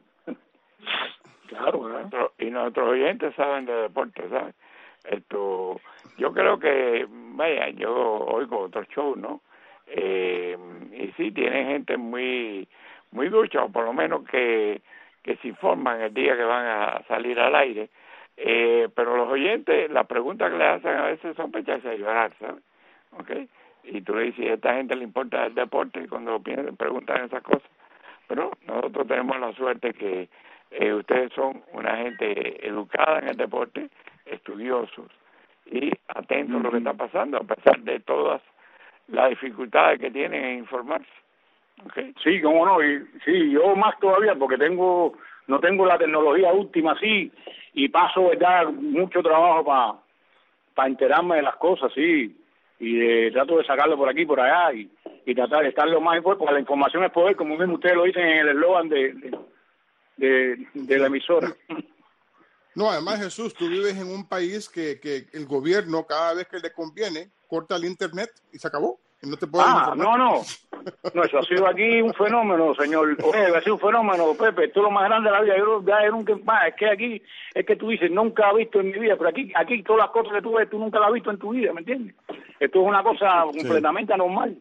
Claro, ¿verdad? Nuestro- y nuestros oyentes saben de deporte, ¿sabes? Esto, yo creo que, vaya, yo oigo otro show, ¿no? Eh, y sí, tienen gente muy muy ducha, o por lo menos que, que se informan el día que van a salir al aire. Eh, pero los oyentes, las preguntas que le hacen a veces son para echarse a llorar, ¿sabes? ¿Okay? Y tú le dices, a esta gente le importa el deporte, y cuando piensan, preguntan esas cosas. Pero nosotros tenemos la suerte que eh, ustedes son una gente educada en el deporte, estudiosos y atentos mm-hmm. a lo que está pasando, a pesar de todas las dificultades que tienen en informarse. ¿Okay? Sí, cómo no, y, sí, yo más todavía porque tengo no tengo la tecnología última, sí, y paso, ¿verdad?, mucho trabajo para para enterarme de las cosas, sí, y de, trato de sacarlo por aquí, por allá, y, y tratar de estar lo más importante, porque la información es poder, como mismo ustedes lo dicen en el eslogan de, de, de, de la emisora. No, además, Jesús, tú vives en un país que, que el gobierno, cada vez que le conviene, corta el internet y se acabó. Y no te puedes ah, informar. no, no. No, eso ha sido aquí un fenómeno, señor. Oye, ha sido un fenómeno, Pepe. Esto es lo más grande de la vida. Yo ya nunca más. Es que aquí, es que tú dices, nunca he visto en mi vida, pero aquí, aquí todas las cosas que tú ves, tú nunca las has visto en tu vida, ¿me entiendes? Esto es una cosa sí. completamente anormal.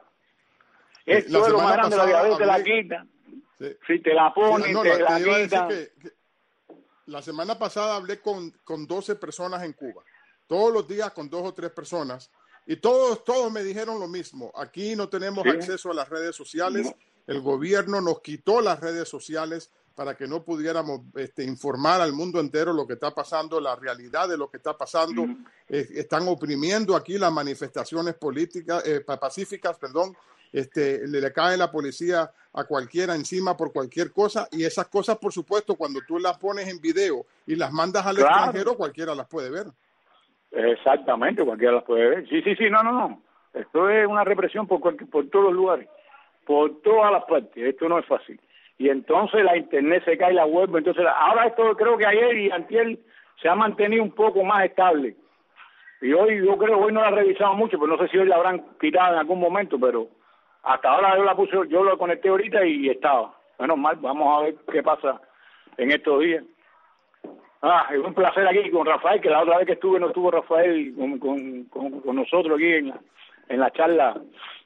Esto es lo más grande de la vida. Hablé... Te la quitan. Sí. Si te la ponen, sí, no, te la, la quitan. Que, que la semana pasada hablé con, con doce personas en Cuba. Todos los días con dos o tres personas. Y todos, todos me dijeron lo mismo. Aquí no tenemos sí. acceso a las redes sociales. No. El gobierno nos quitó las redes sociales para que no pudiéramos este, informar al mundo entero lo que está pasando, la realidad de lo que está pasando. Mm. Eh, están oprimiendo aquí las manifestaciones políticas, eh, pacíficas, perdón. Este, le, le cae la policía a cualquiera encima por cualquier cosa. Y esas cosas, por supuesto, cuando tú las pones en video y las mandas al claro. extranjero, cualquiera las puede ver. Exactamente, cualquiera las puede ver. Sí, sí, sí, no, no, no. Esto es una represión por, por todos los lugares, por todas las partes. Esto no es fácil. Y entonces la internet se cae, la web. Entonces, ahora esto creo que ayer y antier se ha mantenido un poco más estable. Y hoy, yo creo, hoy no la he revisado mucho, pero no sé si hoy la habrán quitado en algún momento, pero hasta ahora yo la puse, yo lo conecté ahorita y estaba. Menos mal, vamos a ver qué pasa en estos días. Ah, es un placer aquí con Rafael, que la otra vez que estuve no estuvo Rafael con, con, con, con nosotros aquí en la, en la charla.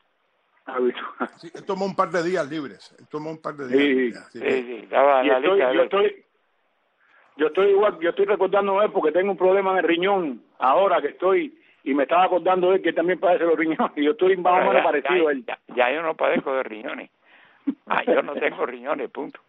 Sí, él tomó un par de días libres, él tomó un par de días. Sí, sí, sí. sí. Estaba y estoy, yo, estoy, yo estoy igual, yo estoy recordando de él porque tengo un problema en el riñón ahora que estoy, y me estaba acordando de él que también padece los riñones, y yo estoy más o menos parecido ya, a él. Ya, ya yo no padezco de riñones, ah, yo no tengo riñones, punto.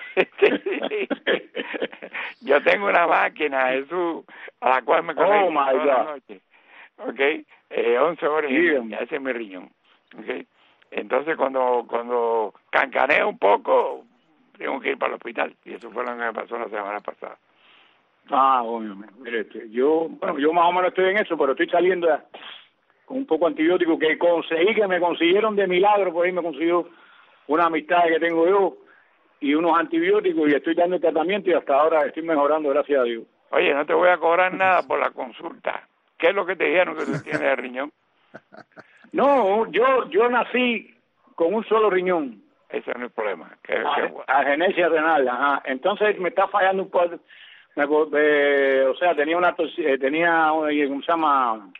Yo tengo una máquina, Jesús, a la cual me conecto oh toda la noche, ¿okay? Eh, once horas y ese es mi riñón, ¿okay? Entonces cuando cuando cancaneo un poco tengo que ir para el hospital, y eso fue lo que me pasó la semana pasada. Ah, obviamente. Mire, yo, bueno, yo más o menos estoy en eso, pero estoy saliendo ya con un poco antibiótico que conseguí, que me consiguieron de milagro, por ahí me consiguió una amistad que tengo yo, y unos antibióticos, y estoy dando el tratamiento y hasta ahora estoy mejorando, gracias a Dios. Oye, no te voy a cobrar nada por la consulta. ¿Qué es lo que te dijeron que tú tienes de riñón? No, yo yo nací con un solo riñón. Ese no es el problema. ¿Qué, a, qué... agenesia renal, ajá. Entonces me está fallando un poco, me, eh, o sea, tenía una, eh, tenía, ¿cómo se llama?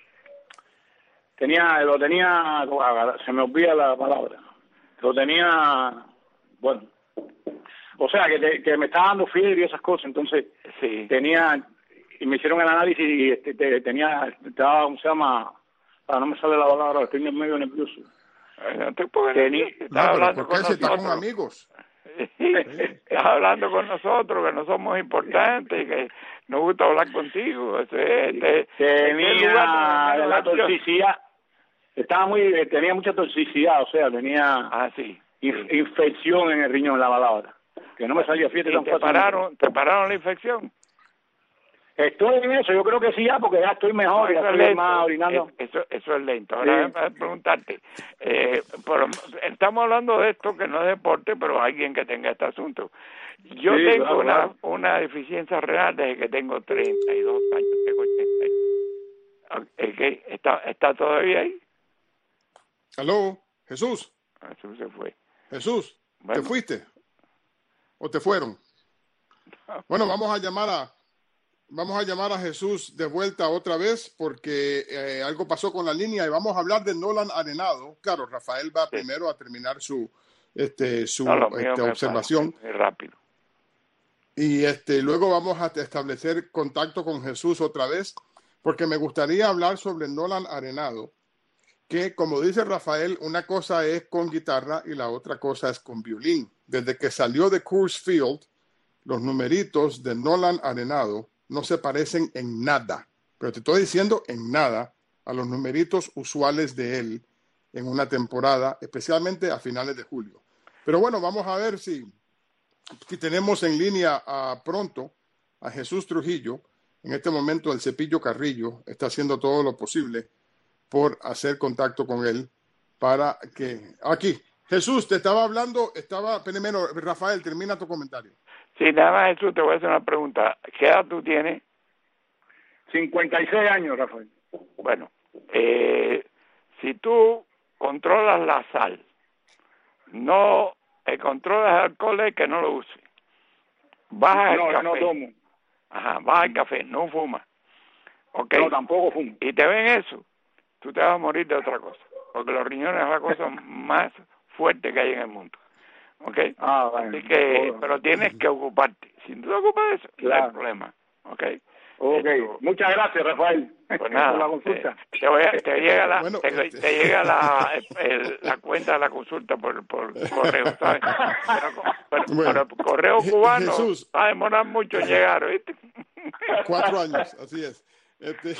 Tenía, lo tenía, se me olvida la palabra. Lo tenía, bueno, o sea, que, te, que me estaba dando fiebre y esas cosas, entonces sí. tenía, y me hicieron el análisis y este, te, tenía, estaba, ¿cómo se llama? Ah, no me sale la palabra, estoy medio nervioso. No te puedo tenía, no, hablando ¿por qué con si estamos amigos? Sí, estás hablando con nosotros, que no somos importantes, que nos gusta hablar contigo. Ese, este, tenía este lugar, la toxicidad, estaba muy, tenía mucha toxicidad, o sea, tenía ah, sí. inf- infección en el riñón, la palabra, que no me salía fiesta tan te fácil. Pararon, ¿Te pararon la infección? Estoy en eso, yo creo que sí ya, porque ya estoy mejor, no, ya estoy más orinando. Eso, eso es lento. Ahora sí. Déjame preguntarte, eh, por, estamos hablando de esto que no es deporte, pero alguien que tenga este asunto. Yo sí, tengo claro, una, claro. una deficiencia renal desde que tengo treinta y dos años, tengo ochenta. Okay. ¿Está, ¿Está todavía ahí? ¿Aló? ¿Jesús? Jesús se fue. Jesús, bueno. ¿Te fuiste? ¿O te fueron? Bueno, vamos a llamar a vamos a llamar a Jesús de vuelta otra vez porque eh, algo pasó con la línea y vamos a hablar de Nolan Arenado. Claro, Rafael va sí. primero a terminar su, este, su no, este, observación. Es rápido. Y este, luego vamos a establecer contacto con Jesús otra vez porque me gustaría hablar sobre Nolan Arenado, que como dice Rafael, una cosa es con guitarra y la otra cosa es con violín. Desde que salió de Coors Field, los numeritos de Nolan Arenado no se parecen en nada, pero te estoy diciendo en nada, a los numeritos usuales de él en una temporada, especialmente a finales de julio. Pero bueno, vamos a ver si, si tenemos en línea a, pronto a Jesús Trujillo. En este momento el Cepillo Carrillo está haciendo todo lo posible por hacer contacto con él para que... Aquí, Jesús, te estaba hablando, estaba... Primero, Rafael, termina tu comentario. Sí, nada más, Jesús, te voy a hacer una pregunta. ¿Qué edad tú tienes? cincuenta y seis años, Rafael. Bueno, eh, si tú controlas la sal, no eh, controlas el alcohol, es que no lo uses. Baja no, el café. No, tomo. Ajá, baja el café, no fumas. Okay. No, tampoco fumo. Y te ven eso, tú te vas a morir de otra cosa. Porque los riñones es la cosa más fuerte que hay en el mundo. Okay. Ah, bueno. Así que, pero tienes que ocuparte. Si tú te ocupas de eso, claro. no hay problema. Okay. Ok, Esto, muchas gracias, Rafael. Pues nada, por la consulta. Te, te, voy a, te llega la, bueno, te, este... te llega la, el, la cuenta de la consulta por, por correo, ¿sabes? Pero, pero, bueno, pero correo cubano Jesús, va a demorar mucho en llegar, ¿viste? Cuatro años, así es. Este,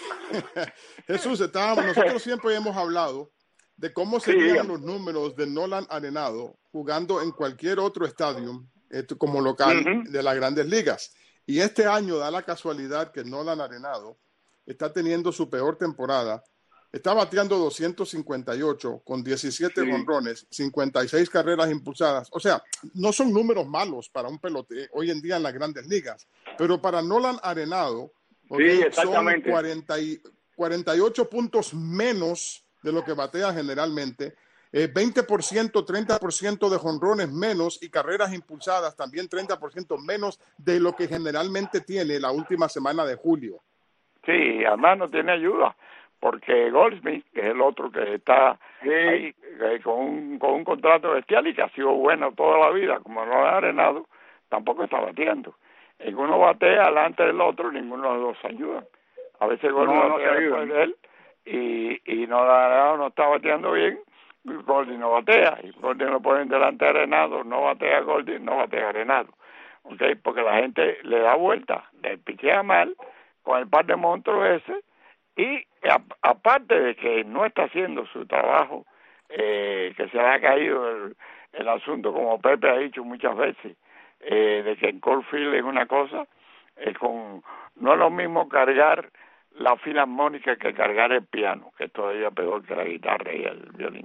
Jesús, estábamos, nosotros siempre hemos hablado de cómo serían sí, los números de Nolan Arenado jugando en cualquier otro estadio este, como local uh-huh. de las Grandes Ligas. Y este año da la casualidad que Nolan Arenado está teniendo su peor temporada. Está bateando doscientos cincuenta y ocho con diecisiete sí. jonrones, cincuenta y seis carreras impulsadas. O sea, no son números malos para un pelotero hoy en día en las Grandes Ligas. Pero para Nolan Arenado, sí, son cuarenta y, cuarenta y ocho puntos menos de lo que batea generalmente. Eh, veinte por ciento, treinta por ciento de jonrones menos y carreras impulsadas también treinta por ciento menos de lo que generalmente tiene la última semana de julio. Sí, además no tiene ayuda, porque Goldsmith, que es el otro que está sí. ahí eh, con, un, con un contrato bestial y que ha sido bueno toda la vida, como no ha Arenado, tampoco está bateando. Y uno batea delante del otro, ninguno de los dos ayuda. A veces Goldsmith no, no batea después de él y, y no, Arenado no está bateando bien. Goldie no batea, y Goldie lo ponen delante de Arenado, no batea Goldie, no batea Arenado, ¿okay? Porque la gente le da vuelta, le pichea mal con el par de monstruos ese, y a, aparte de que no está haciendo su trabajo, eh, que se le ha caído el, el asunto, como Pepe ha dicho muchas veces, eh, de que en Coors Field es una cosa, eh, con no es lo mismo cargar la filarmónica que cargar el piano, que es todavía peor que la guitarra y el violín.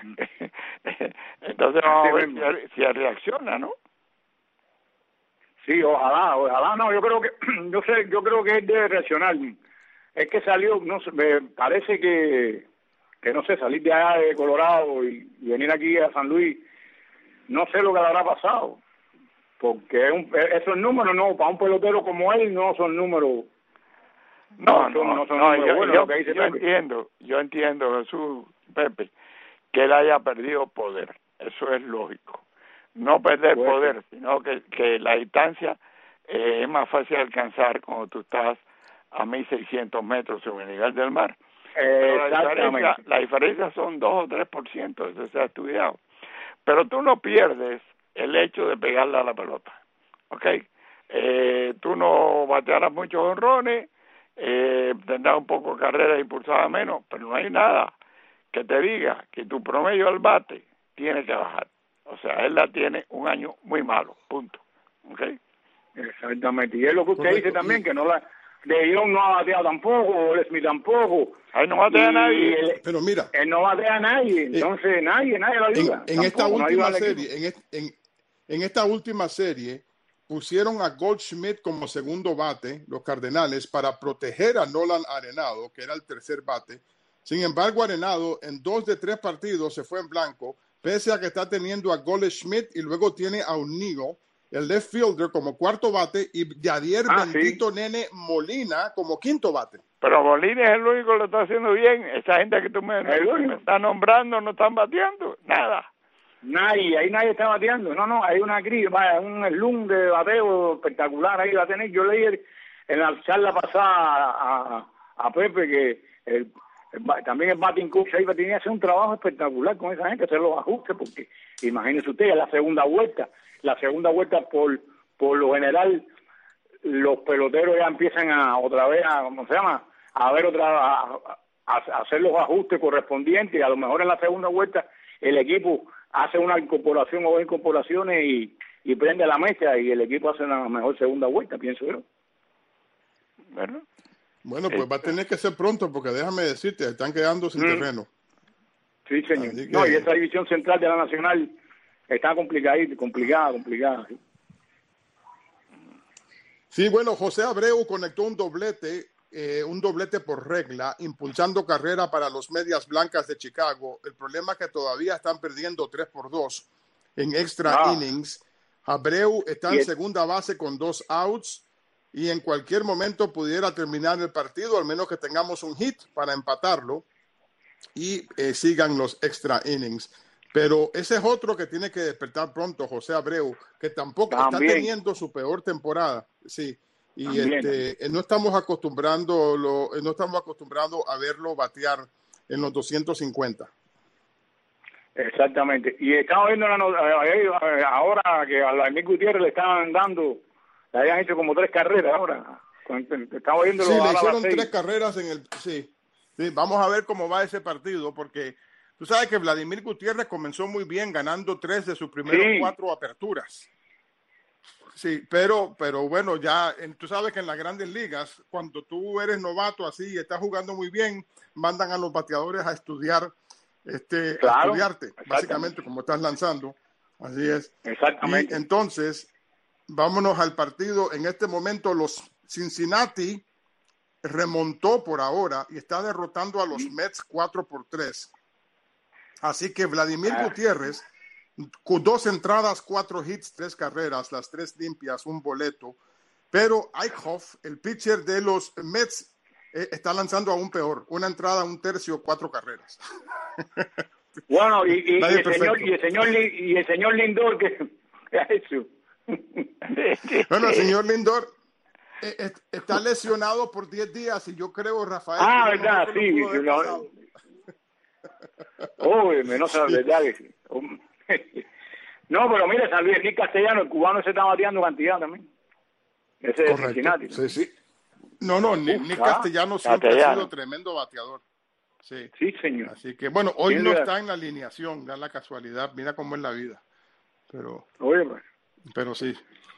Entonces vamos a ver si, si reacciona, ¿no? Sí, ojalá, ojalá no, yo creo que yo sé, yo creo que él debe reaccionar. Es que salió, no sé, me parece que que no sé, salir de allá de Colorado y, y venir aquí a San Luis, no sé lo que le habrá pasado, porque es un, esos números no, para un pelotero como él no son números. No, no, no, no, son no yo, buenos, yo, que dice yo entiendo, yo entiendo, Jesús, Pepe, que él haya perdido poder, eso es lógico. No perder pues, poder, sino que, que la distancia eh, es más fácil de alcanzar cuando tú estás a mil seiscientos metros sobre el nivel del mar. Eh, la, diferencia, la diferencia son dos o tres por ciento, eso se ha estudiado. Pero tú no pierdes el hecho de pegarle a la pelota, ¿ok? Eh, tú no batearás muchos honrones, eh, tendrás un poco de carreras impulsadas menos, pero no hay nada que te diga que tu promedio al bate tiene que bajar. O sea, él la tiene un año muy malo, punto. ¿Ok? Exactamente. Y es lo que usted Correcto. dice también, que no la... De Jong no ha bateado tampoco, Ole Smith tampoco. Ahí no batea a nadie. Él, pero mira... Él no batea a nadie, entonces eh, nadie, nadie lo ayuda. En, en esta última no serie, en, en, en esta última serie, pusieron a Goldschmidt como segundo bate, los Cardenales, para proteger a Nolan Arenado, que era el tercer bate. Sin embargo, Arenado en dos de tres partidos se fue en blanco, pese a que está teniendo a Goldschmidt y luego tiene a O'Neill el left fielder, como cuarto bate, y Yadier Ah, Bendito sí. Nene Molina como quinto bate. Pero Molina es el único que lo está haciendo bien. Esa gente que tú me, El único. me estás nombrando no están bateando. Nada. Nadie, ahí nadie está bateando. No, no, hay una crisis, vaya, un slum de bateo espectacular ahí va a tener. Yo leí el- en la charla pasada a, a, a Pepe que el, el ba- también el batting coach ahí tenía que hacer un trabajo espectacular con esa gente, hacer los ajustes, porque imagínese usted, es la segunda vuelta. La segunda vuelta, por, por lo general, los peloteros ya empiezan a otra vez a, ¿cómo se llama? A ver otra, a, a- a hacer los ajustes correspondientes, y a lo mejor en la segunda vuelta el equipo hace una incorporación o dos incorporaciones y, y prende la mecha, y el equipo hace una mejor segunda vuelta, pienso yo. Bueno, Bueno, pues va a tener que ser pronto, porque déjame decirte, están quedando sin Mm. terreno. Sí, señor. Así que- No, y esa división central de la Nacional está complicada, complicada, complicada. ¿sí? Sí, bueno, José Abreu conectó un doblete, eh, un doblete por regla, impulsando carrera para los Medias Blancas de Chicago. El problema es que todavía están perdiendo tres por dos en extra Ah. innings. Abreu está Y en el- segunda base con dos outs y en cualquier momento pudiera terminar el partido, al menos que tengamos un hit para empatarlo y eh, sigan los extra innings. Pero ese es otro que tiene que despertar pronto, José Abreu, que tampoco También. está teniendo su peor temporada. Sí, y También. este, eh, no estamos acostumbrando, lo, eh, no estamos acostumbrados a verlo batear en los doscientos cincuenta. Exactamente. Y estaba viendo la no- eh, eh, ahora que a Vladimir Gutiérrez le estaban dando, le habían hecho como tres carreras ahora. Estaba viendo Sí, le ahora a las hicieron seis. tres carreras en el... Sí, sí, vamos a ver cómo va ese partido, porque tú sabes que Vladimir Gutiérrez comenzó muy bien, ganando tres de sus primeros Sí. cuatro aperturas. Sí, pero, pero bueno, ya en- tú sabes que en las grandes ligas, cuando tú eres novato así y estás jugando muy bien, mandan a los bateadores a estudiar, este, a Claro, estudiarte, exactamente. básicamente, como estás lanzando. Así es. Exactamente. Y entonces, vámonos al partido. En este momento, los Cincinnati remontó por ahora y está derrotando a los Mets cuatro por tres. Así que Vladimir Ah. Gutiérrez, con dos entradas, cuatro hits, tres carreras, las tres limpias, un boleto. Pero Eichhoff, el pitcher de los Mets, eh, está lanzando aún peor. Una entrada, un tercio, cuatro carreras. Bueno, y, y, y Nadie el señor, perfecto. y el señor Li- y el señor Lindor que que ha hecho. Bueno, el señor Lindor eh, eh, está lesionado por diez días y yo creo, Rafael... Ah, que lo verdad, mejor que sí. no pudo haber no- pasado. Uy, menos la verdad que sí. No, pero mire, San Luis, Nick Castellano, el cubano se está bateando cantidad también. Ese de Cincinnati. Correcto. Sí, sí. No, no, ni, Uf, ni ah, Castellano siempre ha Castellano. sido tremendo bateador. Sí. Sí, señor. Así que, bueno, hoy Sin no duda. está en la alineación, da la casualidad. Mira cómo es la vida. Pero, Oye, pues. pero sí.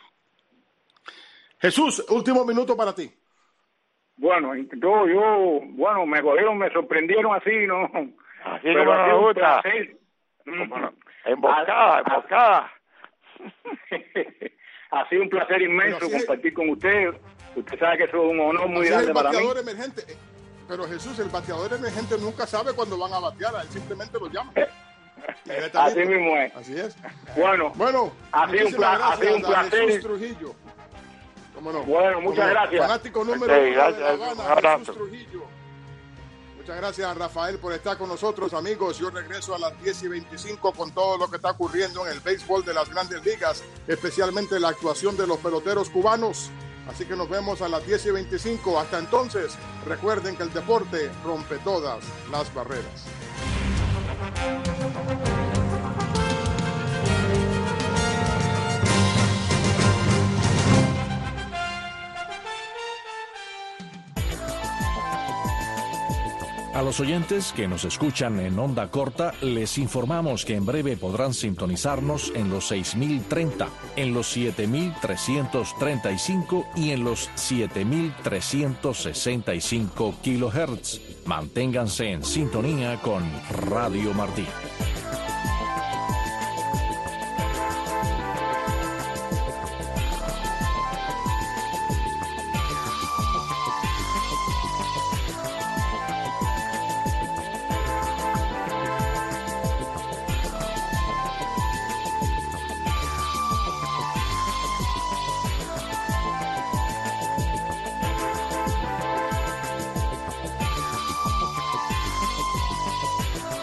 Jesús, último minuto para ti. Bueno, yo, yo, bueno, me cogieron, me sorprendieron así, ¿no? Así Pero como ha nos sido un gusta. placer. Como no- Ah, Emboscada, ah, emboscada. Ha sido un placer inmenso Pero así es. compartir con usted. Usted sabe que eso es un honor muy Así es grande el para mí. bateador emergente. Eh, Pero Jesús, el bateador emergente nunca sabe cuándo van a batear. Él simplemente lo llama. Inmediatamente. Así mismo es. Así es. Bueno, Bueno, Ha sido un muchísimas pla- ha sido un gracias a Jesús placer. Trujillo. ¿Cómo no? Bueno, muchas ¿Cómo no? gracias. Fanático número Ok, uno de gracias, La un Habana, abrazo. Jesús Trujillo. Muchas gracias, Rafael, por estar con nosotros, amigos. Yo regreso a las diez y veinticinco con todo lo que está ocurriendo en el béisbol de las grandes ligas, especialmente la actuación de los peloteros cubanos. Así que nos vemos a las diez y veinticinco. Hasta entonces, recuerden que el deporte rompe todas las barreras. A los oyentes que nos escuchan en onda corta, les informamos que en breve podrán sintonizarnos en los seis mil treinta, en los siete mil trescientos treinta y cinco y en los siete mil trescientos sesenta y cinco kilohertz. Manténganse en sintonía con Radio Martí.